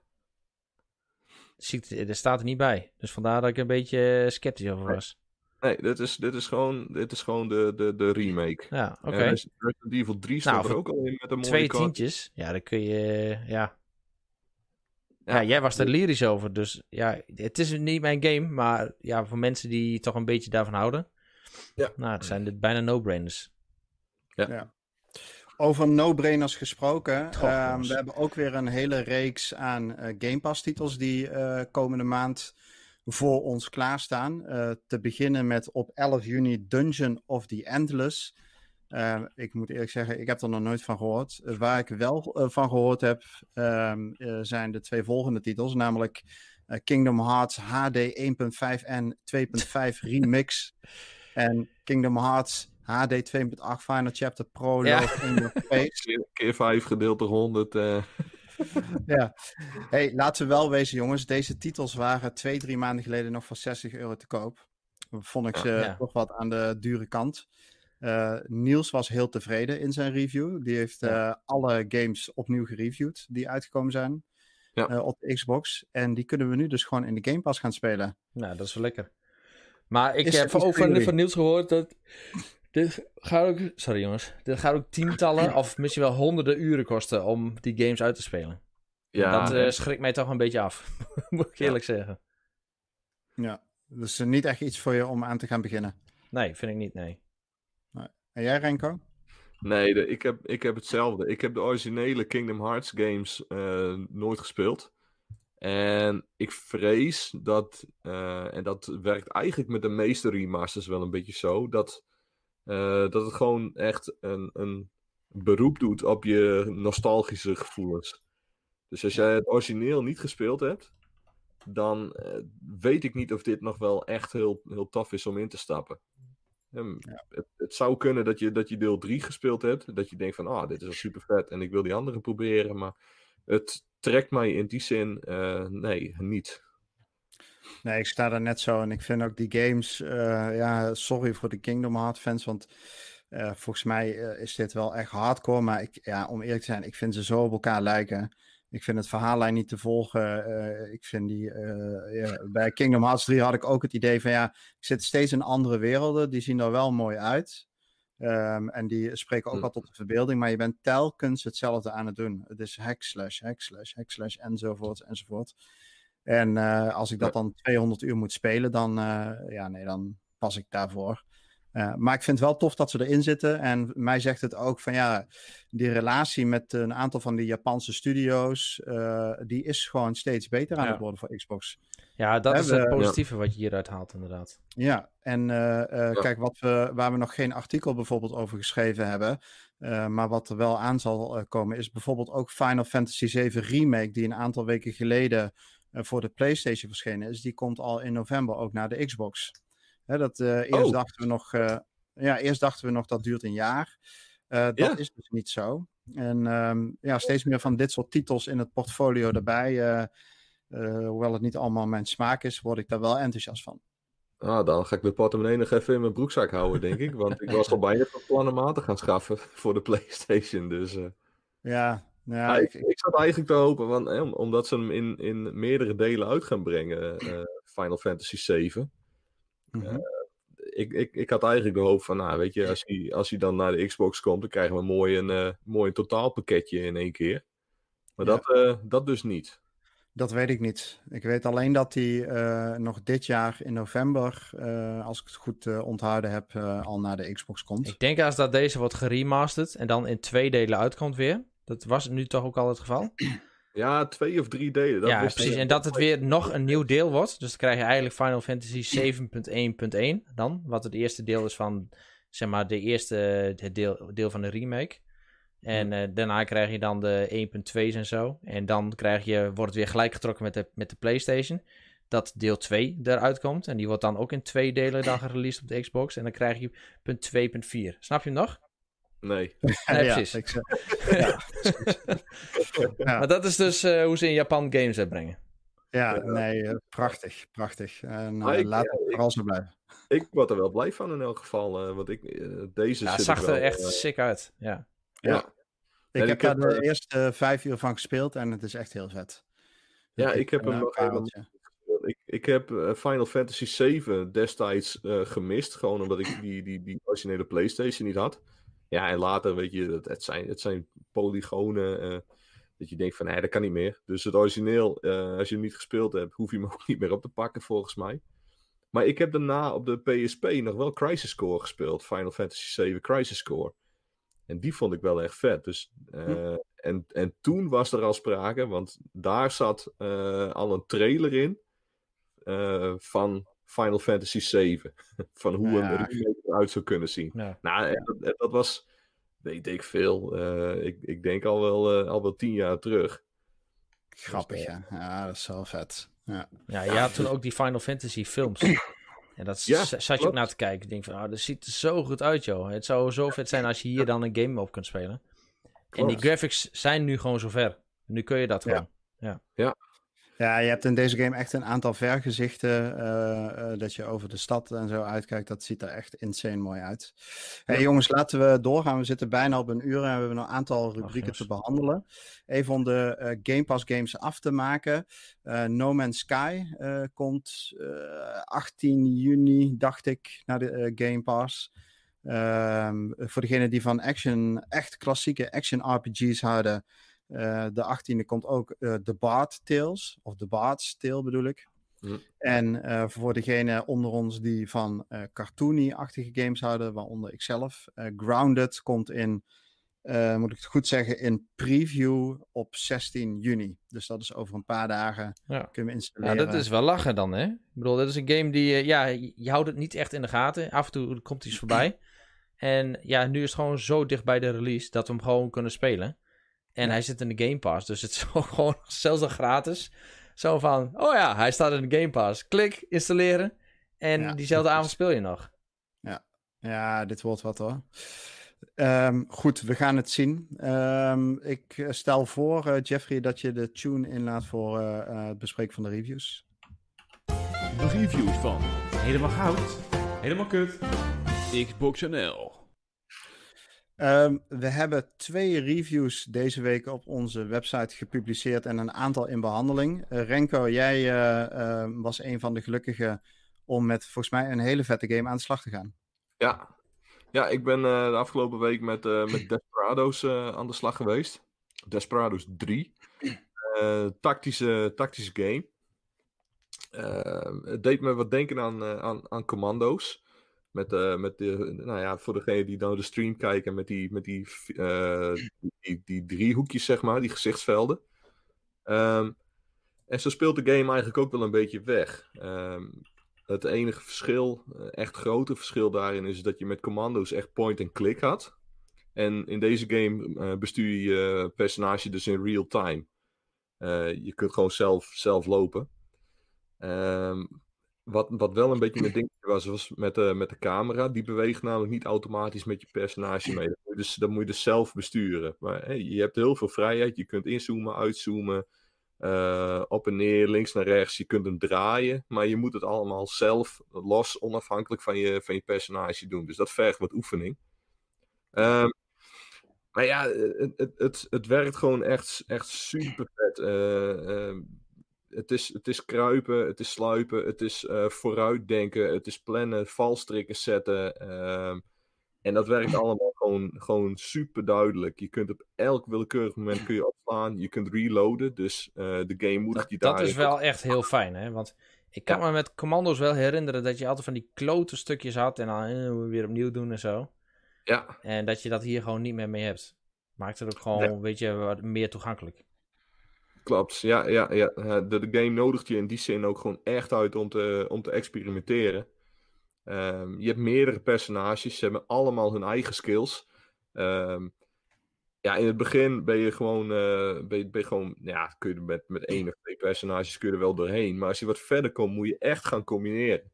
S2: Er staat er niet bij. Dus vandaar dat ik een beetje sceptisch over was.
S3: Nee, dit is, dit is gewoon, dit is gewoon de, de, de remake.
S2: Ja, oké. Okay.
S3: Resident Evil drie staat nou, er ook al in met een mooie
S2: twee
S3: kaart.
S2: tientjes, ja, dan kun je, ja. Ja, ja jij was er lyrisch over, dus ja, het is niet mijn game, maar ja, voor mensen die toch een beetje daarvan houden,
S3: ja.
S2: Nou, het zijn dit bijna no-brainers.
S3: Ja.
S1: ja. Over no-brainers gesproken, oh, uh, we hebben ook weer een hele reeks aan uh, Game Pass titels die uh, komende maand voor ons klaarstaan. Uh, te beginnen met op elf juni Dungeon of the Endless. Uh, ik moet eerlijk zeggen, ik heb er nog nooit van gehoord. Uh, waar ik wel uh, van gehoord heb, um, uh, zijn de twee volgende titels. Namelijk uh, Kingdom Hearts H D één punt vijf en twee punt vijf Remix. En Kingdom Hearts H D twee punt acht Final Chapter Prologue ja. in your face.
S3: Keer vijf gedeeld door honderd. Uh...
S1: ja. Hey, laten we wel wezen, jongens. Deze titels waren twee, drie maanden geleden nog voor zestig euro te koop. Vond ik ze ja, ja. toch wat aan de dure kant. Uh, Niels was heel tevreden in zijn review. Die heeft ja. uh, alle games opnieuw gereviewd die uitgekomen zijn ja. uh, op de Xbox. En die kunnen we nu dus gewoon in de Game Pass gaan spelen.
S2: Nou, dat is wel lekker. Maar ik is, heb ook van, van Niels gehoord dat... Dit gaat ook... Sorry jongens. Dit gaat ook tientallen of misschien wel honderden uren kosten om die games uit te spelen. Ja, dat uh, schrikt mij toch een beetje af. Moet ik eerlijk ja. zeggen.
S1: Ja, dus uh, niet echt iets voor je om aan te gaan beginnen.
S2: Nee, vind ik niet, nee.
S1: nee. En jij, Renko?
S3: Nee, de, ik, heb, ik heb hetzelfde. Ik heb de originele Kingdom Hearts games uh, nooit gespeeld. En ik vrees dat, uh, en dat werkt eigenlijk met de meeste remasters wel een beetje zo, dat, uh, dat het gewoon echt een, een beroep doet op je nostalgische gevoelens. Dus als jij het origineel niet gespeeld hebt, dan uh, weet ik niet of dit nog wel echt heel, heel tof is om in te stappen. Um, ja. het, het zou kunnen dat je, dat je deel drie gespeeld hebt, dat je denkt van, ah, dit is wel super vet en ik wil die andere proberen, maar het trekt mij in die zin, uh, nee, niet.
S1: Nee, ik sta daar net zo en ik vind ook die games, uh, ja, sorry voor de Kingdom Hearts fans, want uh, volgens mij uh, is dit wel echt hardcore, maar ik, ja, om eerlijk te zijn, ik vind ze zo op elkaar lijken. Ik vind het verhaallijn niet te volgen. Uh, ik vind die, uh, ja, bij Kingdom Hearts drie had ik ook het idee van, ja, ik zit steeds in andere werelden, die zien er wel mooi uit. Um, en die spreken ook wel tot de verbeelding, maar je bent telkens hetzelfde aan het doen. Het is hack slash, hack slash, hack slash, enzovoort, enzovoort. En uh, als ik dat dan tweehonderd uur moet spelen, dan, uh, ja, nee, dan pas ik daarvoor. Uh, maar ik vind het wel tof dat ze erin zitten. En mij zegt het ook van, ja, die relatie met een aantal van die Japanse studio's, uh, die is gewoon steeds beter aan ja. het worden voor Xbox.
S2: Ja, dat He, is het positieve ja. wat je hieruit haalt, inderdaad.
S1: Ja, en uh, uh, ja. kijk, wat we, waar we nog geen artikel bijvoorbeeld over geschreven hebben, uh, maar wat er wel aan zal uh, komen, is bijvoorbeeld ook Final Fantasy zeven Remake, die een aantal weken geleden uh, voor de PlayStation verschenen is. Die komt al in november ook naar de Xbox. He, dat, uh, eerst, oh. dachten we nog, uh, ja, eerst dachten we nog dat duurt een jaar. Uh, dat ja. is dus niet zo. En um, ja, steeds meer van dit soort titels in het portfolio erbij. Uh, uh, hoewel het niet allemaal mijn smaak is, word ik daar wel enthousiast van.
S3: Ah, dan ga ik de portemonnee nog even in mijn broekzak houden, denk ik. Want ik was al bijna van plan om aan te gaan schaffen voor de PlayStation. Dus, uh...
S1: ja, ja
S3: ah, ik, ik zat eigenlijk te hopen, want, eh, omdat ze hem in, in meerdere delen uit gaan brengen, uh, Final Fantasy zeven. Mm-hmm. Uh, ik, ik, ik had eigenlijk de hoop van, nou, weet je, als hij, als hij dan naar de Xbox komt, dan krijgen we mooi een uh, mooi totaalpakketje in één keer. Maar ja. dat, uh, dat dus niet.
S1: Dat weet ik niet. Ik weet alleen dat hij uh, nog dit jaar in november, uh, als ik het goed uh, onthouden heb, uh, al naar de Xbox komt.
S2: Ik denk als dat deze wordt geremasterd en dan in twee delen uitkomt weer. Dat was nu toch ook al het geval?
S3: Ja, twee of drie delen. Dat
S2: ja, precies. En dat het weer nog een nieuw deel wordt. Dus dan krijg je eigenlijk Final Fantasy zeven punt één punt één dan. Wat het eerste deel is van, zeg maar, de eerste het deel, deel van de remake. En uh, daarna krijg je dan de één punt twee's en zo. En dan krijg je, wordt het weer gelijk getrokken met de, met de PlayStation. Dat deel twee eruit komt. En die wordt dan ook in twee delen dan gereleased op de Xbox. En dan krijg je punt twee punt vier. Snap je hem nog?
S3: Nee.
S2: Nee, precies. Ja, ik, ja, precies. Ja. Maar dat is dus uh, hoe ze in Japan games uitbrengen.
S1: Ja, nee, uh, prachtig, prachtig. En uh, ik, laat het ja, vooral zo blijven.
S3: Ik word er wel blij van in elk geval. Uh, want ik, uh, deze
S2: ja, zag er wel, echt uh, sick uit. Ja.
S1: Ja. ja. Ik en heb daar de uh, eerste vijf uur van gespeeld en het is echt heel vet.
S3: Ja, ik, ik heb hem nog helemaal... Ik, ik heb uh, Final Fantasy zeven destijds uh, gemist. Gewoon omdat ik die, die, die originele PlayStation niet had. Ja, en later, weet je, het, het, zijn, het zijn polygonen. Uh, dat je denkt van, nee, dat kan niet meer. Dus het origineel, uh, als je hem niet gespeeld hebt, hoef je hem ook niet meer op te pakken, volgens mij. Maar ik heb daarna op de P S P nog wel Crisis Core gespeeld. Final Fantasy zeven Crisis Core. En die vond ik wel echt vet. Dus, uh, hm. en, en toen was er al sprake, want daar zat uh, al een trailer in uh, van Final Fantasy zeven. Van hoe ja. een remake eruit zou kunnen zien. Ja. Nou, ja. dat, dat was, weet ik veel, uh, ik, ik denk al wel, uh, al wel tien jaar terug.
S1: Grappig, dus, uh, ja. Ja, dat is wel vet. Ja,
S2: ja je had toen ook die Final Fantasy films. En dat ja, zat je klopt. ook naar te kijken. Ik denk van, oh, dat ziet er zo goed uit, joh. Het zou zo vet zijn als je hier dan een game op kunt spelen. Klopt. En die graphics zijn nu gewoon zover. Nu kun je dat gewoon.
S3: Ja. ja.
S1: Ja, je hebt in deze game echt een aantal vergezichten. Uh, uh, dat je over de stad en zo uitkijkt. Dat ziet er echt insane mooi uit. Hey, ja. Jongens, laten we doorgaan. We zitten bijna op een uur en we hebben nog een aantal rubrieken Ach, te behandelen. Even om de uh, Game Pass games af te maken. Uh, No Man's Sky uh, komt uh, achttien juni, dacht ik, naar de uh, Game Pass. Uh, voor degenen die van action, echt klassieke action R P G's houden. Uh, de achttiende komt ook uh, The Bard Tales, of The Bard's Tale bedoel ik.
S3: Hm.
S1: En uh, voor degenen onder ons die van uh, cartoony-achtige games houden, waaronder ikzelf, uh, Grounded komt in, uh, moet ik het goed zeggen, in preview op zestien juni. Dus dat is over een paar dagen
S2: Ja.
S1: kunnen we installeren.
S2: Ja, dat is wel lachen dan, hè? Ik bedoel, dat is een game die, uh, ja, je, je houdt het niet echt in de gaten. Af en toe komt hij eens voorbij. En ja, nu is het gewoon zo dicht bij de release dat we hem gewoon kunnen spelen. En ja. hij zit in de Game Pass, dus het is gewoon zelfs nog gratis. Zo van, oh ja, hij staat in de Game Pass. Klik, installeren. En ja, diezelfde avond speel je nog.
S1: Ja, ja dit wordt wat hoor. Um, goed, we gaan het zien. Um, ik stel voor, uh, Jeffrey, dat je de tune inlaat voor uh, uh, het bespreken van de reviews.
S5: De reviews van Helemaal Goud, Helemaal Kut, Xbox N L.
S1: Um, we hebben twee reviews deze week op onze website gepubliceerd en een aantal in behandeling. Uh, Renko, jij uh, uh, was een van de gelukkigen om met volgens mij een hele vette game aan de slag te gaan.
S3: Ja, ja ik ben uh, de afgelopen week met, uh, met Desperados uh, aan de slag geweest. Desperados drie. Uh, tactische, tactische game. Uh, het deed me wat denken aan, uh, aan, aan Commando's. Met, uh, met de, nou ja, voor degenen die nou de stream kijken, met die, met die, uh, die, die driehoekjes, zeg maar, die gezichtsvelden. Um, en zo speelt de game eigenlijk ook wel een beetje weg. Um, het enige verschil, echt grote verschil daarin, is dat je met Commando's echt point-and-click had. En in deze game uh, bestuur je je personage dus in real time. Uh, je kunt gewoon zelf, zelf lopen. Um, Wat, wat wel een beetje een dingetje was, was met de, met de camera. Die beweegt namelijk niet automatisch met je personage mee. Dat moet je dus, dat moet je dus zelf besturen. Maar hey, je hebt heel veel vrijheid. Je kunt inzoomen, uitzoomen. Uh, op en neer, links naar rechts. Je kunt hem draaien. Maar je moet het allemaal zelf, los, onafhankelijk van je, van je personage doen. Dus dat vergt wat oefening. Um, maar ja, het, het, het, het werkt gewoon echt, echt super vet. Uh, uh, Het is, het is kruipen, het is sluipen, het is uh, vooruitdenken, het is plannen, valstrikken zetten. Uh, en dat werkt allemaal gewoon, gewoon super duidelijk. Je kunt op elk willekeurig moment kun je opslaan, je kunt reloaden. Dus uh, de game moedigt je daarin.
S2: Dat is wel echt heel fijn, hè? Want ik kan ja. me met Commando's wel herinneren dat je altijd van die klote stukjes had en dan uh, weer opnieuw doen en zo.
S3: Ja.
S2: En dat je dat hier gewoon niet meer mee hebt. Maakt het ook gewoon nee. een beetje wat meer toegankelijk.
S3: Klopt, ja, ja, ja. De, de game nodigt je in die zin ook gewoon echt uit om te, om te experimenteren. Um, je hebt meerdere personages, ze hebben allemaal hun eigen skills. Um, ja, in het begin ben je gewoon, uh, ben je, ben je gewoon ja, kun je met, met één of twee personages kun je er wel doorheen. Maar als je wat verder komt, moet je echt gaan combineren.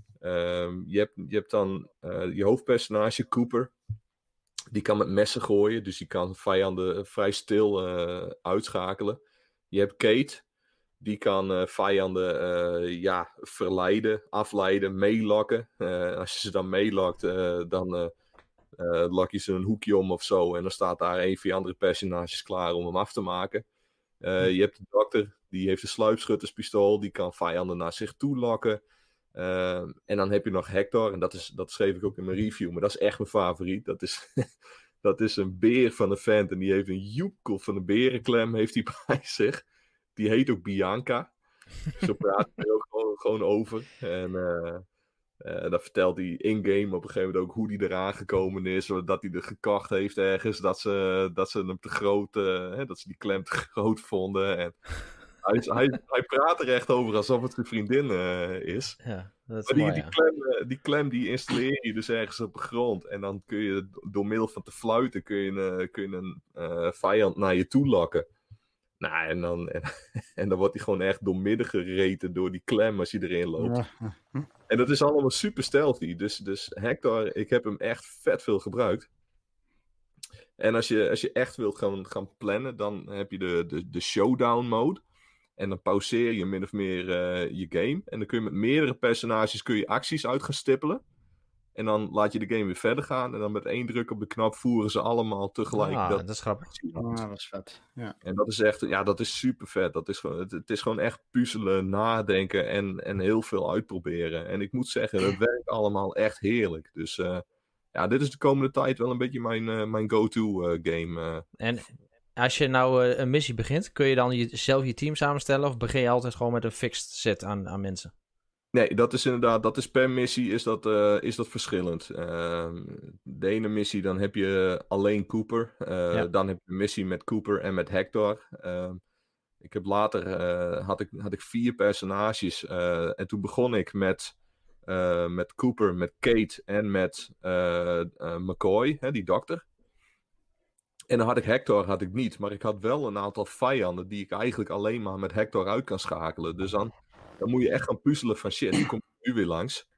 S3: Um, je, hebt, je hebt dan uh, je hoofdpersonage, Cooper. Die kan met messen gooien, dus die kan vijanden vrij stil uh, uitschakelen. Je hebt Kate, die kan uh, vijanden uh, ja, verleiden, afleiden, meelokken. Uh, als je ze dan meelokt, uh, dan uh, uh, lak je ze een hoekje om of zo. En dan staat daar een van je andere personages klaar om hem af te maken. Uh, je hebt de dokter, die heeft een sluipschutterspistool. Die kan vijanden naar zich toe lokken. Uh, en dan heb je nog Hector, en dat, is, dat schreef ik ook in mijn review. Maar dat is echt mijn favoriet. Dat is... Dat is een beer van een vent en die heeft een joekel van een berenklem heeft hij bij zich. Die heet ook Bianca. Zo praat hij ook gewoon, gewoon over. En uh, uh, dan vertelt hij in-game op een gegeven moment ook hoe hij eraan gekomen is. Dat hij er gekocht heeft ergens. Dat ze, dat ze hem te groot, uh, hè, dat ze die klem te groot vonden. En hij, hij, hij praat er echt over alsof het zijn vriendin uh, is.
S2: Ja, dat is
S3: maar die,
S2: mooi,
S3: die,
S2: ja.
S3: klem, uh, die klem die installeer je dus ergens op de grond. En dan kun je door middel van te fluiten kun je, uh, kun je een uh, vijand naar je toe lokken. Nou, en dan, en, en dan wordt hij gewoon echt doormidden gereten door die klem als je erin loopt. Ja. En dat is allemaal super stealthy. Dus, dus Hector, ik heb hem echt vet veel gebruikt. En als je, als je echt wilt gaan, gaan plannen, dan heb je de, de, de showdown mode. En dan pauzeer je min of meer uh, je game. En dan kun je met meerdere personages kun je acties uit gaan stippelen. En dan laat je de game weer verder gaan. En dan met één druk op de knop voeren ze allemaal tegelijk.
S2: Ah,
S3: dat,
S2: dat is grappig.
S1: Ah, dat is vet. Ja.
S3: En dat is echt, ja, dat is super vet. Dat is gewoon, het, het is gewoon echt puzzelen, nadenken en, en heel veel uitproberen. En ik moet zeggen, dat werkt allemaal echt heerlijk. Dus uh, ja, dit is de komende tijd wel een beetje mijn, uh, mijn go-to uh, game. Uh.
S2: En als je nou uh, een missie begint, kun je dan je, zelf je team samenstellen of begin je altijd gewoon met een fixed set aan, aan mensen?
S3: Nee, dat is inderdaad, dat is per missie is dat, uh, is dat verschillend. Uh, de ene missie, dan heb je alleen Cooper. Uh, ja. Dan heb je een missie met Cooper en met Hector. Uh, ik heb later, uh, had, ik, had ik vier personages. Uh, en toen begon ik met, uh, met Cooper, met Kate en met uh, uh, McCoy, hè, die dokter. En dan had ik Hector had ik niet, maar ik had wel een aantal vijanden die ik eigenlijk alleen maar met Hector uit kan schakelen. Dus dan... Dan moet je echt gaan puzzelen van shit, die komt nu weer langs.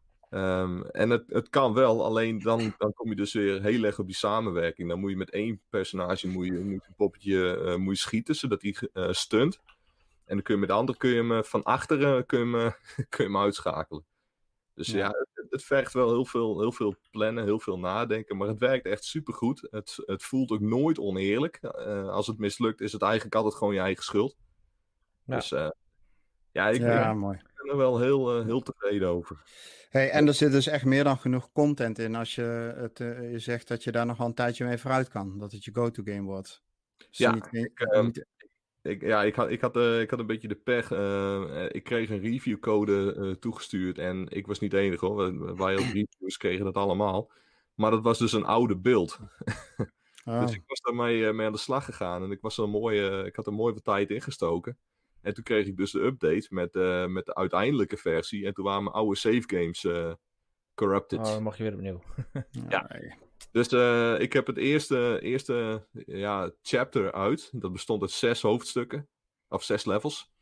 S3: Um, en het, het kan wel, alleen dan, dan kom je dus weer heel erg op die samenwerking. Dan moet je met één personage moet je, moet je een poppetje uh, moet je schieten, zodat hij uh, stunt. En dan kun je met de andere kun je hem uh, van achteren kun je hem, uh, kun je hem uitschakelen. Dus ja, ja het, het vergt wel heel veel, heel veel plannen, heel veel nadenken. Maar het werkt echt supergoed. Het, het voelt ook nooit oneerlijk. Uh, als het mislukt is het eigenlijk altijd gewoon je eigen schuld. Ja. Dus... Uh, Ja, ik
S1: ja,
S3: ben,
S1: mooi.
S3: ben er wel heel, uh, heel tevreden over.
S1: Hey, en er zit dus echt meer dan genoeg content in als je, het, uh, je zegt dat je daar nog wel een tijdje mee vooruit kan. Dat het je go-to game wordt. Dus
S3: ja,
S1: niet,
S3: ik, uh, niet... ik, ja ik, had, ik, had, uh, ik had een beetje de pech. Uh, ik kreeg een reviewcode uh, toegestuurd en ik was niet de enige hoor. Wij als reviews kregen dat allemaal. Maar dat was dus een oude beeld. oh. Dus ik was daarmee uh, mee aan de slag gegaan en ik, was een mooie, ik had er mooi wat tijd ingestoken. En toen kreeg ik dus de update met, uh, met de uiteindelijke versie. En toen waren mijn oude save games uh, corrupted.
S2: Oh, dan mag je weer opnieuw.
S3: ja. Dus uh, ik heb het eerste, eerste ja, chapter uit. Dat bestond uit zes hoofdstukken. Of zes levels.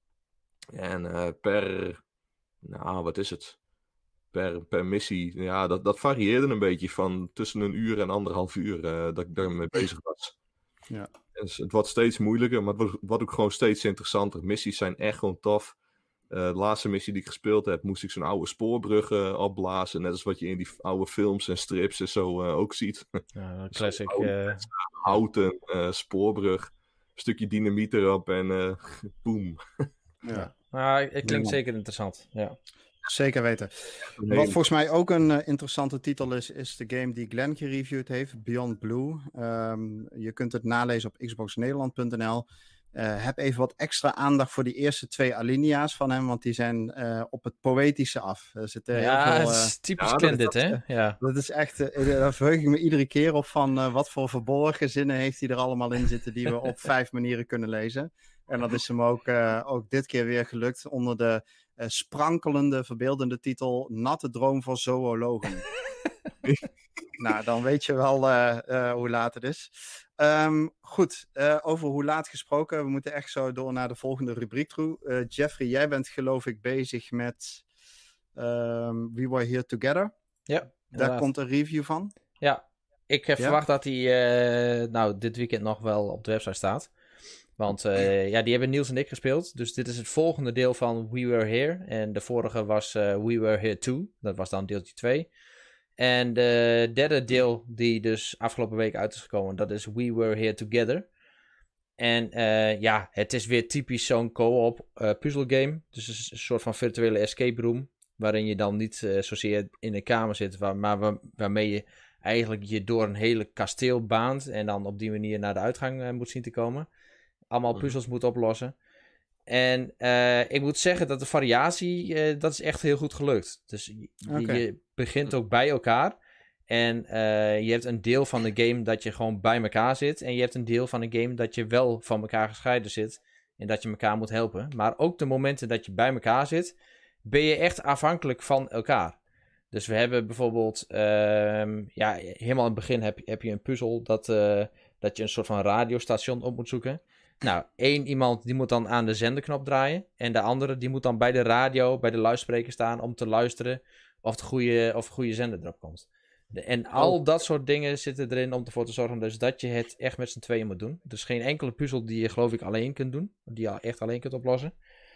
S3: En uh, per... Nou, wat is het? Per, per missie. Ja, dat, dat varieerde een beetje van tussen een uur en anderhalf uur. Uh, dat ik daarmee bezig was.
S1: Ja.
S3: Dus het wordt steeds moeilijker, maar het wordt, wordt ook gewoon steeds interessanter. Missies zijn echt gewoon tof. Uh, de laatste missie die ik gespeeld heb, moest ik zo'n oude spoorbrug uh, opblazen. Net als wat je in die oude films en strips en zo uh, ook ziet.
S2: Ja, een classic.
S3: Oude, uh... Houten uh, spoorbrug. Een stukje dynamiet erop en uh, boom.
S2: ja, nou, het klinkt ja. zeker interessant. Ja.
S1: Zeker weten. Wat volgens mij ook een uh, interessante titel is, is de game die Glenn gereviewd heeft, Beyond Blue. Um, je kunt het nalezen op xbox nederland punt n l. Uh, heb even wat extra aandacht voor die eerste twee alinea's van hem, want die zijn uh, op het poëtische af. Er zitten
S2: ja,
S1: heel veel,
S2: uh,
S1: uh,
S2: is typisch ja, Glenn dit, hè? Ja.
S1: Dat is echt, uh, daar verheug ik me iedere keer op van uh, wat voor verborgen zinnen heeft hij er allemaal in zitten die we op vijf manieren kunnen lezen. En dat is hem ook, uh, ook dit keer weer gelukt onder de uh, sprankelende, verbeeldende titel Natte droom voor zoologen. Nou, dan weet je wel uh, uh, hoe laat het is. Um, goed, uh, over hoe laat gesproken. We moeten echt zo door naar de volgende rubriek toe. Uh, Jeffrey, jij bent geloof ik bezig met um, We Were Here Together.
S2: Ja,
S1: daar
S2: inderdaad.
S1: komt een review van.
S2: Ja, ik uh, ja? verwacht dat die uh, nou, dit weekend nog wel op de website staat. Want uh, ja, die hebben Niels en ik gespeeld. Dus dit is het volgende deel van We Were Here. En de vorige was uh, We Were Here Too. Dat was dan deeltje twee. En de derde deel die dus afgelopen week uit is gekomen, dat is We Were Here Together. En uh, ja, het is weer typisch zo'n co-op uh, puzzelgame. Dus het is een soort van virtuele escape room. Waarin je dan niet uh, zozeer in een kamer zit, waar, maar waar, waarmee je eigenlijk je door een hele kasteel baant. En dan op die manier naar de uitgang uh, moet zien te komen. Allemaal puzzels moet oplossen. En uh, ik moet zeggen dat de variatie, uh, dat is echt heel goed gelukt. Dus je, okay. je begint ook bij elkaar. En uh, je hebt een deel van de game dat je gewoon bij elkaar zit. En je hebt een deel van de game dat je wel van elkaar gescheiden zit. En dat je elkaar moet helpen. Maar ook de momenten dat je bij elkaar zit, ben je echt afhankelijk van elkaar. Dus we hebben bijvoorbeeld, uh, ja, helemaal in het begin heb, heb je een puzzel dat, uh, dat je een soort van radiostation op moet zoeken. Nou, één iemand die moet dan aan de zenderknop draaien. En de andere die moet dan bij de radio, bij de luidspreker staan om te luisteren of de goede, of de goede zender erop komt. De, en al oh. dat soort dingen zitten erin om ervoor te zorgen dus dat je het echt met z'n tweeën moet doen. Dus geen enkele puzzel die je geloof ik alleen kunt doen. Die je echt alleen kunt oplossen.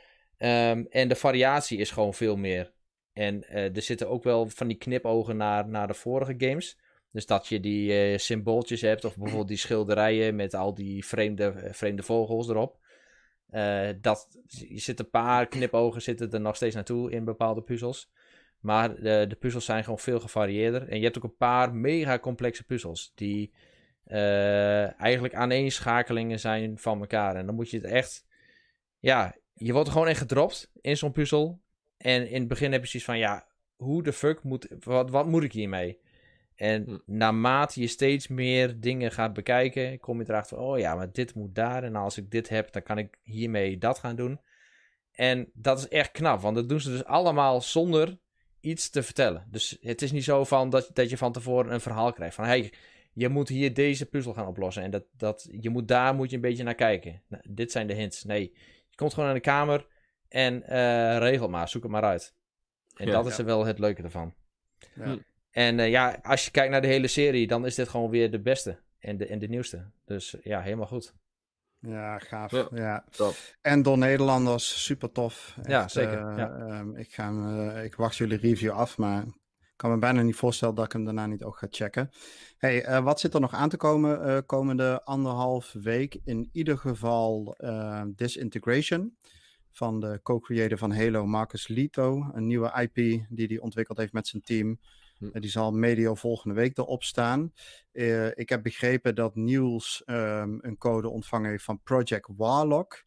S2: Um, en de variatie is gewoon veel meer. En uh, er zitten ook wel van die knipogen naar, naar de vorige games. Dus dat je die uh, symbooltjes hebt. Of bijvoorbeeld die schilderijen met al die vreemde, uh, vreemde vogels erop. Uh, dat, je zit een paar knipogen zitten er nog steeds naartoe in bepaalde puzzels. Maar de, de puzzels zijn gewoon veel gevarieerder. En je hebt ook een paar mega complexe puzzels. Die uh, eigenlijk aaneenschakelingen zijn van elkaar. En dan moet je het echt... Ja, je wordt er gewoon echt gedropt in zo'n puzzel. En in het begin heb je zoiets van, ja, hoe de fuck moet... Wat, wat moet ik hiermee? En hm. naarmate je steeds meer dingen gaat bekijken, kom je erachter van, oh ja, maar dit moet daar. En als ik dit heb, dan kan ik hiermee dat gaan doen. En dat is echt knap, want dat doen ze dus allemaal zonder iets te vertellen. Dus het is niet zo van dat, dat je van tevoren een verhaal krijgt van, hey, je moet hier deze puzzel gaan oplossen. En dat, dat, je moet, daar moet je een beetje naar kijken. Nou, dit zijn de hints. Nee, je komt gewoon naar de kamer en uh, regel maar, zoek het maar uit. En ja, dat is ja. er wel het leuke ervan. Ja. Hm. En uh, ja, als je kijkt naar de hele serie, dan is dit gewoon weer de beste en de, en de nieuwste. Dus ja, helemaal goed.
S1: Ja, gaaf.
S3: Ja,
S1: ja.
S3: Tof.
S1: En door Nederlanders, super tof. Echt,
S2: ja, zeker.
S1: Uh,
S2: ja.
S1: uh, ik, ga hem, uh, ik wacht jullie review af, maar ik kan me bijna niet voorstellen dat ik hem daarna niet ook ga checken. Hey, uh, wat zit er nog aan te komen uh, komende anderhalf week? In ieder geval uh, Disintegration van de co-creator van Halo, Marcus Lito. Een nieuwe I P die hij ontwikkeld heeft met zijn team. Hm. Die zal medio volgende week erop staan. Uh, ik heb begrepen dat Niels um, een code ontvangen heeft van Project Warlock.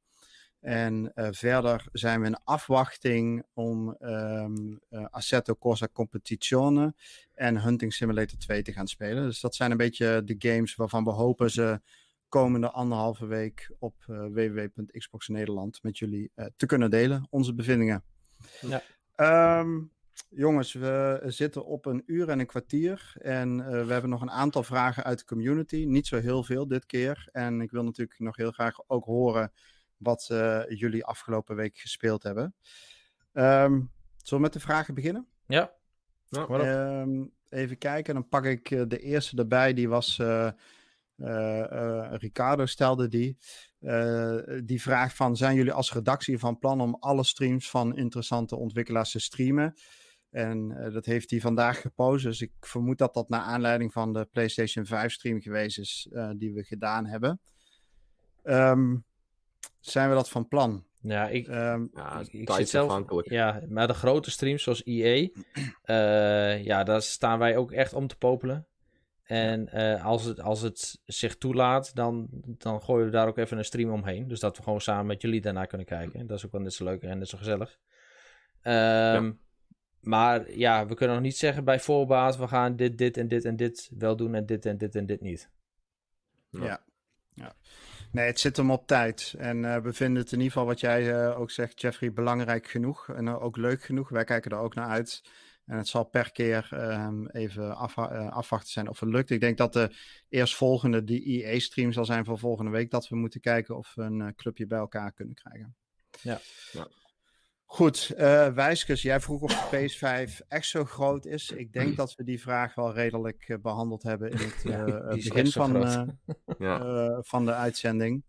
S1: En uh, verder zijn we in afwachting om um, uh, Assetto Corsa Competizione en Hunting Simulator twee te gaan spelen. Dus dat zijn een beetje de games waarvan we hopen ze komende anderhalve week op uh, w w w punt xbox nederland met jullie uh, te kunnen delen, onze bevindingen.
S2: Ja.
S1: Um, Jongens, we zitten op een uur en een kwartier en uh, we hebben nog een aantal vragen uit de community. Niet zo heel veel dit keer. En ik wil natuurlijk nog heel graag ook horen wat uh, jullie afgelopen week gespeeld hebben. Um, zullen we met de vragen beginnen?
S2: Ja. ja
S1: um, even kijken, dan pak ik uh, de eerste erbij. Die was, uh, uh, uh, Ricardo stelde die. Uh, die vraag van, zijn jullie als redactie van plan om alle streams van interessante ontwikkelaars te streamen? En uh, dat heeft hij vandaag gepost. Dus ik vermoed dat dat naar aanleiding van de PlayStation vijf stream geweest is uh, die we gedaan hebben. Um, zijn we dat van plan?
S2: Ja, ik,
S3: um, ja,
S2: ik, ik zit zelf... Ja, maar de grote streams zoals E A, uh, ja, daar staan wij ook echt om te popelen. En uh, als, het, als het zich toelaat, dan, dan gooien we daar ook even een stream omheen. Dus dat we gewoon samen met jullie daarna kunnen kijken. Dat is ook wel net zo leuk en net zo gezellig. Um, ja. Maar ja, we kunnen nog niet zeggen bij voorbaat, we gaan dit, dit en dit en dit wel doen en dit en dit en dit niet.
S1: Ja, ja. ja. Nee, het zit hem op tijd. En uh, we vinden het in ieder geval, wat jij uh, ook zegt, Jeffrey, belangrijk genoeg. En uh, ook leuk genoeg. Wij kijken er ook naar uit. En het zal per keer um, even af, uh, afwachten zijn of het lukt. Ik denk dat de eerstvolgende, die E A-stream zal zijn voor volgende week. Dat we moeten kijken of we een uh, clubje bij elkaar kunnen krijgen.
S2: Ja, ja.
S1: Goed, uh, Wijskes, jij vroeg of de P S vijf echt zo groot is. Ik denk dat we die vraag wel redelijk uh, behandeld hebben in het uh, ja, begin van, uh, ja. uh, van de uitzending.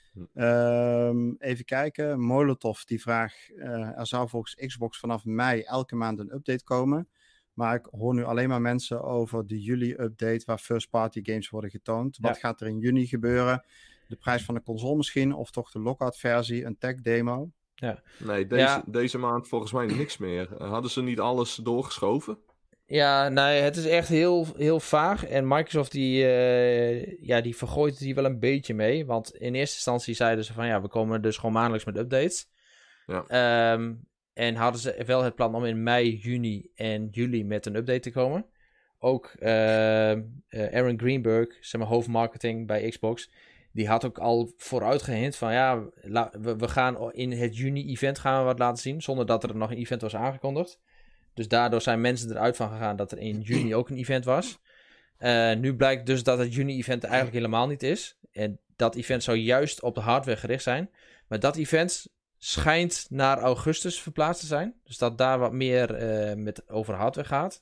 S1: Um, even kijken, Molotov die vraagt, uh, er zou volgens Xbox vanaf mei elke maand een update komen. Maar ik hoor nu alleen maar mensen over de juli-update waar first-party games worden getoond. Ja. Wat gaat er in juni gebeuren? De prijs van de console misschien, of toch de lockout-versie, een tech-demo?
S2: Ja.
S3: Nee, deze, ja. deze maand volgens mij niks meer. Hadden ze niet alles doorgeschoven?
S2: Ja, nee, het is echt heel, heel vaag. En Microsoft die, uh, ja, die vergooit het hier wel een beetje mee. Want in eerste instantie zeiden ze van ja, we komen dus gewoon maandelijks met updates. Ja. Um, en hadden ze wel het plan om in mei, juni en juli met een update te komen. Ook uh, uh, Aaron Greenberg, zeg maar hoofdmarketing bij Xbox, die had ook al vooruit gehint van ja, la, we, we gaan in het juni-event gaan we wat laten zien, zonder dat er nog een event was aangekondigd. Dus daardoor zijn mensen eruit van gegaan dat er in juni ook een event was. Uh, nu blijkt dus dat het juni-event er eigenlijk helemaal niet is. En dat event zou juist op de hardware gericht zijn. Maar dat event schijnt naar augustus verplaatst te zijn. Dus dat daar wat meer uh, met over hardware gaat.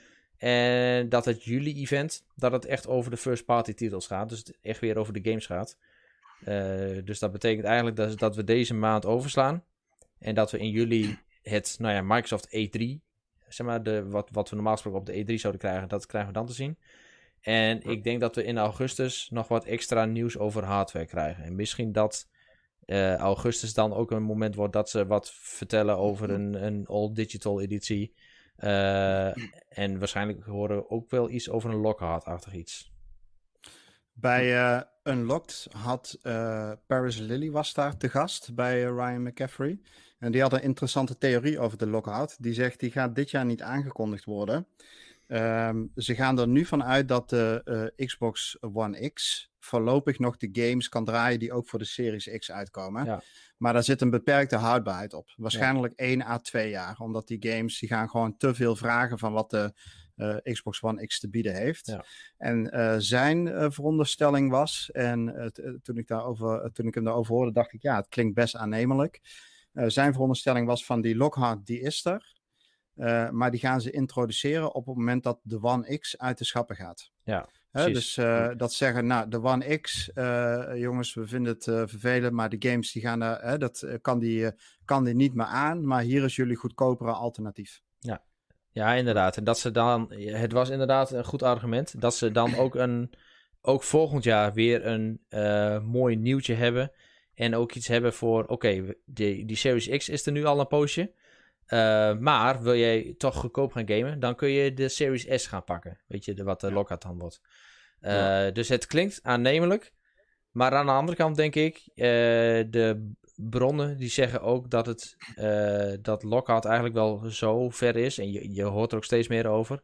S2: En dat het juli-event, dat het echt over de first-party titels gaat. Dus het echt weer over de games gaat. Uh, dus dat betekent eigenlijk dat, dat we deze maand overslaan. En dat we in juli het, nou ja, Microsoft E drie... zeg maar, de, wat, wat we normaal gesproken op de E drie zouden krijgen, dat krijgen we dan te zien. En ja. ik denk dat we in augustus nog wat extra nieuws over hardware krijgen. En misschien dat uh, augustus dan ook een moment wordt dat ze wat vertellen over een, een all-digital editie. Uh, en waarschijnlijk horen we ook wel iets over een Lockhart-achtig iets.
S1: Bij uh, Unlocked had uh, Paris Lilly was daar te gast bij uh, Ryan McCaffrey. En die had een interessante theorie over de lockout. Die zegt, die gaat dit jaar niet aangekondigd worden. Um, ze gaan er nu van uit dat de uh, Xbox One X voorlopig nog de games kan draaien die ook voor de Series X uitkomen. Ja. Maar daar zit een beperkte houdbaarheid op. Waarschijnlijk ja. één à twee jaar. Omdat die games die gaan gewoon te veel vragen van wat de uh, Xbox One X te bieden heeft. Ja. En uh, zijn uh, veronderstelling was, en uh, t- toen, ik daarover, uh, toen ik hem daarover hoorde, dacht ik, ja, het klinkt best aannemelijk. Uh, zijn veronderstelling was van die lockout, die is er. Uh, maar die gaan ze introduceren op het moment dat de One X uit de schappen gaat.
S2: Ja,
S1: He, dus uh, dat zeggen, nou, de One X, uh, jongens, we vinden het uh, vervelend, maar de games die gaan daar, uh, dat uh, kan, die, uh, kan die niet meer aan, maar hier is jullie goedkopere alternatief.
S2: Ja. Ja, inderdaad. En dat ze dan, het was inderdaad een goed argument, dat ze dan ook een, ook volgend jaar weer een uh, mooi nieuwtje hebben en ook iets hebben voor, oké, okay, die, die Series X is er nu al een poosje. Uh, maar wil jij toch goedkoop gaan gamen, dan kun je de Series S gaan pakken. Weet je, de, wat de lockout dan wordt. Uh, ja. Dus het klinkt aannemelijk. Maar aan de andere kant denk ik, uh, de bronnen die zeggen ook dat het uh, dat lockout eigenlijk wel zo ver is. En je, je hoort er ook steeds meer over.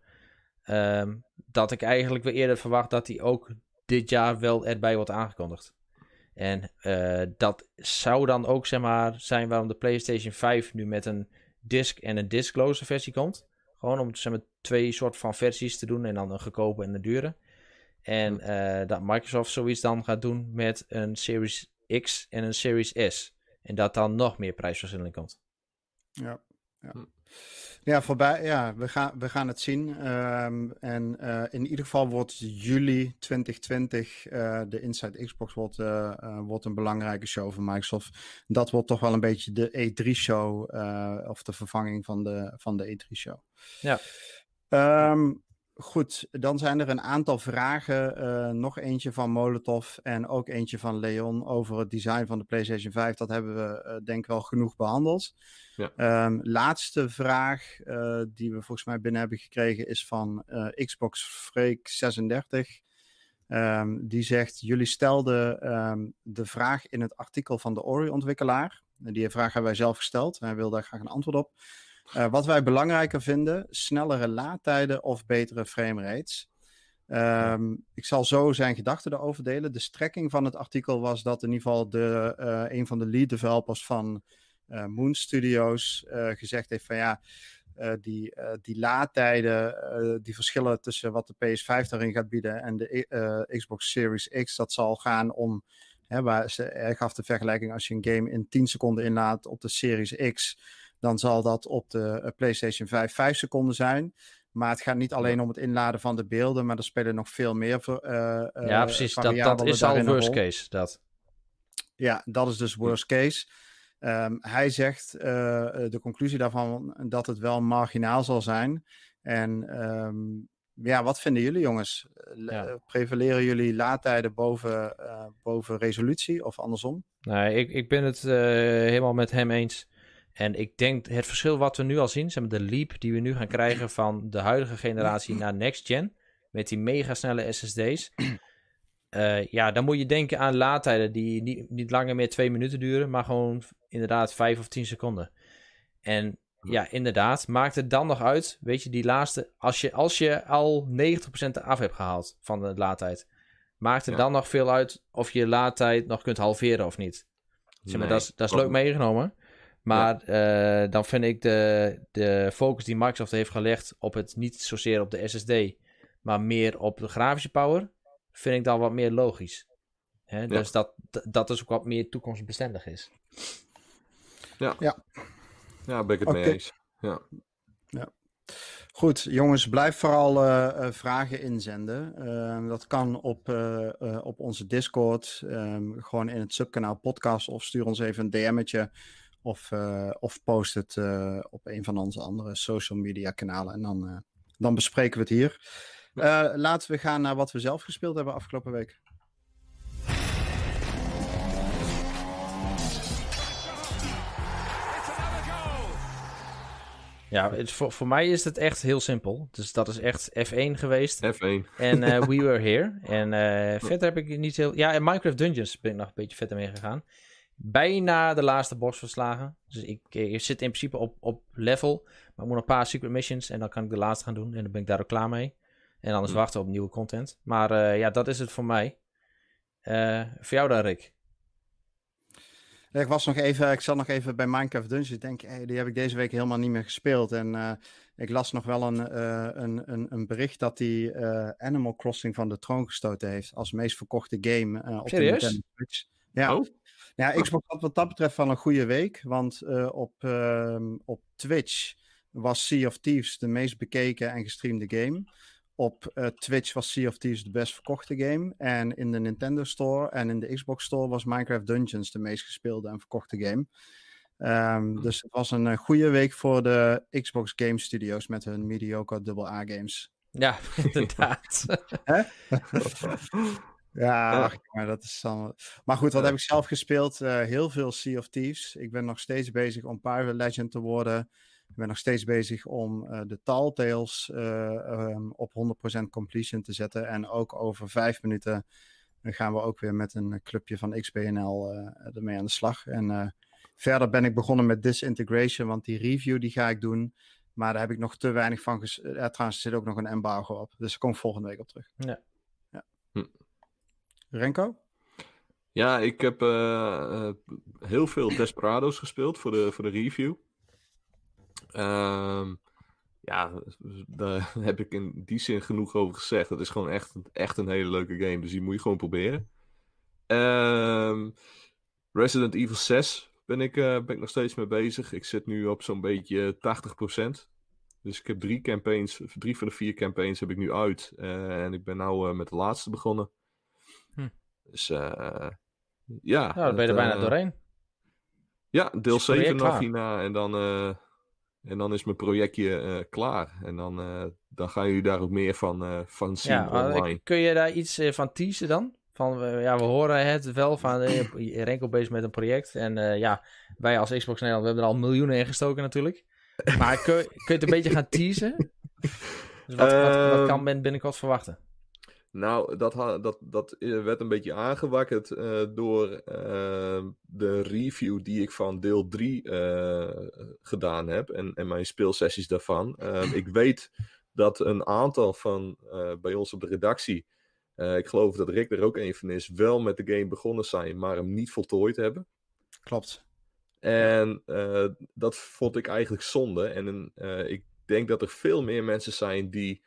S2: Um, dat ik eigenlijk weer eerder verwacht dat die ook dit jaar wel erbij wordt aangekondigd. En uh, dat zou dan ook zeg maar zijn waarom de PlayStation vijf nu met een disc en een discloze versie komt. Gewoon om zeg maar, twee soort van versies te doen en dan een goedkope en een dure. En uh, dat Microsoft zoiets dan gaat doen met een Series X en een Series S. En dat dan nog meer prijsverschilling komt.
S1: Ja, ja. Ja, voorbij, ja we, gaan, we gaan het zien. Um, en uh, in ieder geval wordt juli twintig twintig uh, de Inside Xbox wordt, uh, uh, wordt een belangrijke show van Microsoft. Dat wordt toch wel een beetje de E drie show uh, of de vervanging van de, van de E drie show.
S2: Ja.
S1: Um, Goed, dan zijn er een aantal vragen. Uh, nog eentje van Molotov en ook eentje van Leon over het design van de PlayStation vijf. Dat hebben we uh, denk ik wel genoeg behandeld. Ja. Um, laatste vraag uh, die we volgens mij binnen hebben gekregen is van uh, Xbox Freak zesendertig. Um, die zegt, jullie stelden um, de vraag in het artikel van de Ori-ontwikkelaar. Die vraag hebben wij zelf gesteld. Hij wil daar graag een antwoord op. Uh, wat wij belangrijker vinden, snellere laadtijden of betere framerates. Um, ik zal zo zijn gedachten erover delen. De strekking van het artikel was dat in ieder geval de, uh, een van de lead developers van uh, Moon Studios uh, gezegd heeft van ja, uh, die, uh, die laadtijden, uh, die verschillen tussen wat de P S vijf daarin gaat bieden en de uh, Xbox Series X, dat zal gaan om, hè, waar ze, hij gaf de vergelijking als je een game in tien seconden inlaadt op de Series X, dan zal dat op de uh, PlayStation vijf vijf seconden zijn. Maar het gaat niet alleen om het inladen van de beelden, maar er spelen nog veel meer uh,
S2: Ja, precies. Dat, dat is al worst case. Dat.
S1: Ja, dat is dus worst case. Um, hij zegt, uh, de conclusie daarvan, dat het wel marginaal zal zijn. En um, ja, wat vinden jullie jongens? Ja. Prevaleren jullie laadtijden boven, uh, boven resolutie of andersom?
S2: Nee, ik, ik ben het uh, helemaal met hem eens. En ik denk het verschil wat we nu al zien, zeg maar de leap die we nu gaan krijgen van de huidige generatie naar next gen, met die mega snelle S S D's. Uh, ja, dan moet je denken aan laadtijden die niet, niet langer meer twee minuten duren, maar gewoon inderdaad vijf of tien seconden. En ja, inderdaad, maakt het dan nog uit, weet je, die laatste, als je, als je al negentig procent af hebt gehaald van de laadtijd, maakt het ja. dan nog veel uit of je laadtijd nog kunt halveren of niet. Zeg maar, nee, dat is, dat is leuk meegenomen. Maar ja. uh, dan vind ik de, de focus die Microsoft heeft gelegd op het niet zozeer op de S S D, maar meer op de grafische power, vind ik dan wat meer logisch. Hè? Ja. Dus dat, dat is ook wat meer toekomstbestendig is.
S3: Ja, ja. ja ben ik het okay. mee eens. Ja.
S1: Ja. Goed, jongens, blijf vooral uh, uh, vragen inzenden. Uh, dat kan op, uh, uh, op onze Discord, um, gewoon in het subkanaal podcast, of stuur ons even een D M'tje. Of, uh, of post het uh, op een van onze andere social media kanalen. En dan, uh, dan bespreken we het hier. Uh, laten we gaan naar wat we zelf gespeeld hebben afgelopen week.
S2: Ja, het, voor, voor mij is het echt heel simpel. Dus dat is echt F één geweest.
S3: F één.
S2: En uh, We Were Here. En uh, verder heb ik niet heel... Ja, en Minecraft Dungeons ben ik nog een beetje verder mee gegaan. Bijna de laatste boss verslagen. Dus ik, ik zit in principe op, op level. Maar ik moet nog een paar secret missions. En dan kan ik de laatste gaan doen. En dan ben ik daar ook klaar mee. En anders wachten op nieuwe content. Maar uh, ja, dat is het voor mij. Uh, voor jou dan, Rick?
S1: Ik was nog even, ik zat nog even bij Minecraft Dungeons. Ik denk, hey, die heb ik deze week helemaal niet meer gespeeld. En uh, ik las nog wel een, uh, een, een, een bericht dat hij uh, Animal Crossing van de troon gestoten heeft. Als meest verkochte game uh, op
S2: Serieus?
S1: de Nintendo Switch. Ja.
S3: Oh?
S1: Ja, Xbox had wat dat betreft wel een goede week. Want uh, op, uh, op Twitch was Sea of Thieves de meest bekeken en gestreamde game. Op uh, Twitch was Sea of Thieves de best verkochte game. En in de Nintendo Store en in de Xbox Store was Minecraft Dungeons de meest gespeelde en verkochte game. Um, dus het was een uh, goede week voor de Xbox Game Studios met hun mediocre double A games.
S2: Ja, inderdaad.
S1: Ja, ach, maar dat is dan... Maar goed, wat
S3: Ja.
S1: heb ik zelf gespeeld? Uh, heel veel Sea of Thieves. Ik ben nog steeds bezig om Pirate Legend te worden. Ik ben nog steeds bezig om uh, de Tall Tales uh, um, op honderd procent completion te zetten. En ook over vijf minuten dan gaan we ook weer met een clubje van X B N L uh, ermee aan de slag. En uh, verder ben ik begonnen met Disintegration, want die review die ga ik doen. Maar daar heb ik nog te weinig van ges... Ja, trouwens, er zit ook nog een embargo op. Dus daar kom ik volgende week op terug.
S2: Ja.
S1: Ja.
S3: Hm.
S1: Renko?
S3: Ja, ik heb uh, uh, heel veel Desperados gespeeld voor de, voor de review. Um, ja, daar heb ik in die zin genoeg over gezegd. Het is gewoon echt, echt een hele leuke game, dus die moet je gewoon proberen. Um, Resident Evil zes ben ik, uh, ben ik nog steeds mee bezig. Ik zit nu op zo'n beetje tachtig procent. Dus ik heb drie campaigns, drie van de vier campaigns heb ik nu uit. Uh, en ik ben nu uh, met de laatste begonnen.
S2: Hm.
S3: Dus uh, ja.
S2: Nou, dan ben je er bijna
S3: uh,
S2: doorheen.
S3: Ja, deel zeven nog
S2: klaar.
S3: hierna en dan, uh, en dan is mijn projectje uh, klaar. En dan, uh, dan gaan jullie daar ook meer van, uh, van zien
S2: Ja, uh,
S3: online.
S2: kun je daar iets uh, van teasen dan? Van, uh, ja, we horen het wel van uh, Renko bezig met een project. En uh, ja, wij als Xbox Nederland, we hebben er al miljoenen in gestoken natuurlijk. Maar kun, kun je het een beetje gaan teasen? Dus wat, uh, wat, wat kan men binnenkort verwachten?
S3: Nou, dat, dat, dat werd een beetje aangewakkerd uh, door uh, de review die ik van deel drie uh, gedaan heb. En, en mijn speelsessies daarvan. Uh, ik weet dat een aantal van uh, bij ons op de redactie, uh, ik geloof dat Rick er ook een van is, wel met de game begonnen zijn, maar hem niet voltooid hebben.
S1: Klopt.
S3: En uh, dat vond ik eigenlijk zonde. En uh, ik denk dat er veel meer mensen zijn die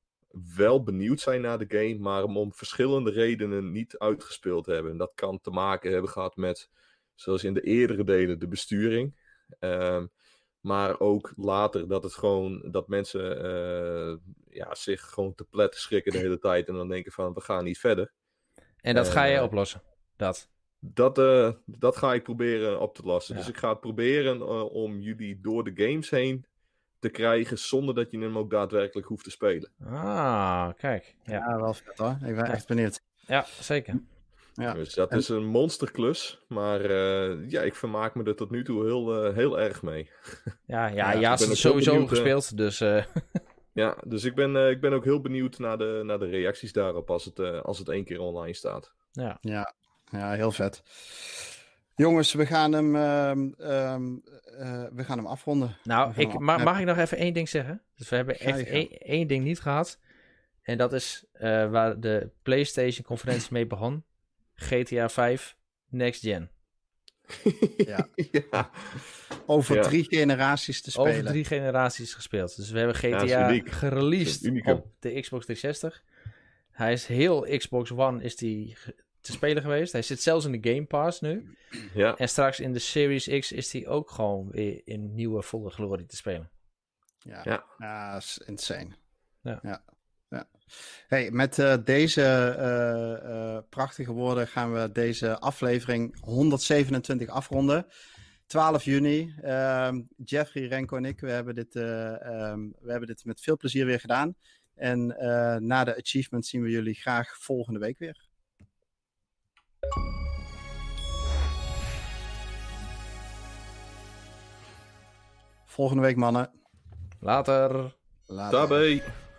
S3: wel benieuwd zijn naar de game, maar hem om verschillende redenen niet uitgespeeld hebben. En dat kan te maken hebben gehad met, zoals in de eerdere delen, de besturing. Um, maar ook later dat het gewoon, dat mensen uh, ja, zich gewoon te pletten schrikken de hele tijd en dan denken van, we gaan niet verder.
S2: En dat
S3: en,
S2: ga je
S3: uh,
S2: oplossen? Dat?
S3: Dat, uh, dat ga ik proberen op te lossen.
S2: Ja.
S3: Dus ik ga het proberen uh, om jullie door de games heen te krijgen zonder dat je hem ook daadwerkelijk hoeft te spelen.
S2: Ah, kijk. Ja,
S1: Ja, wel vet hoor. Ik ben
S2: Ja.
S1: echt benieuwd.
S2: ja zeker.
S1: Ja.
S3: Dus dat
S1: En-
S3: is een monsterklus. Maar uh, ja, ik vermaak me er tot nu toe heel, uh, heel erg mee.
S2: Ja, ja,
S1: Ja,
S2: ja,
S3: ik ben
S2: het
S3: ook
S2: is
S3: heel
S2: sowieso
S3: benieuwd, uh,
S2: gespeeld, dus... Uh,
S3: Ja, dus ik ben, uh, ik ben ook heel benieuwd naar de, naar de reacties daarop als het, uh, als het één keer online staat.
S2: ja.
S1: Ja, ja, heel vet. Jongens, we gaan hem, um, um, uh, we gaan hem afronden.
S2: Nou,
S1: We gaan
S2: ik,
S1: hem
S2: ma-
S1: af-
S2: mag ik nog even één ding zeggen? Dus we hebben
S1: Ga
S2: echt
S1: je gang.
S2: één, één ding niet gehad. En dat is uh, waar de PlayStation-conferentie mee begon. G T A vijf Next Gen.
S1: Ja.
S3: ja.
S1: Over
S3: Ja.
S1: drie generaties te spelen.
S2: Over drie generaties gespeeld. Dus we hebben G T A
S3: Ja, dat is uniek.
S2: gereleased
S3: Dat is een unicum.
S2: op de Xbox driehonderdzestig. Hij is heel Xbox One is die ge- te spelen geweest. Hij zit zelfs in de Game Pass nu.
S3: Ja.
S2: En straks in de Series X is hij ook gewoon weer in nieuwe volle glorie te spelen.
S1: Ja,
S3: Ja.
S1: ja, dat is insane.
S2: Ja.
S1: ja. ja. Hey, met uh, deze uh, uh, prachtige woorden gaan we deze aflevering honderdzevenentwintig afronden. twaalf juni. Uh, Jeffrey, Renko en ik, we hebben, dit, uh, um, we hebben dit met veel plezier weer gedaan. En uh, na de achievement zien we jullie graag volgende week weer. Volgende week, mannen.
S2: Later.
S1: Later.
S3: Daarbij.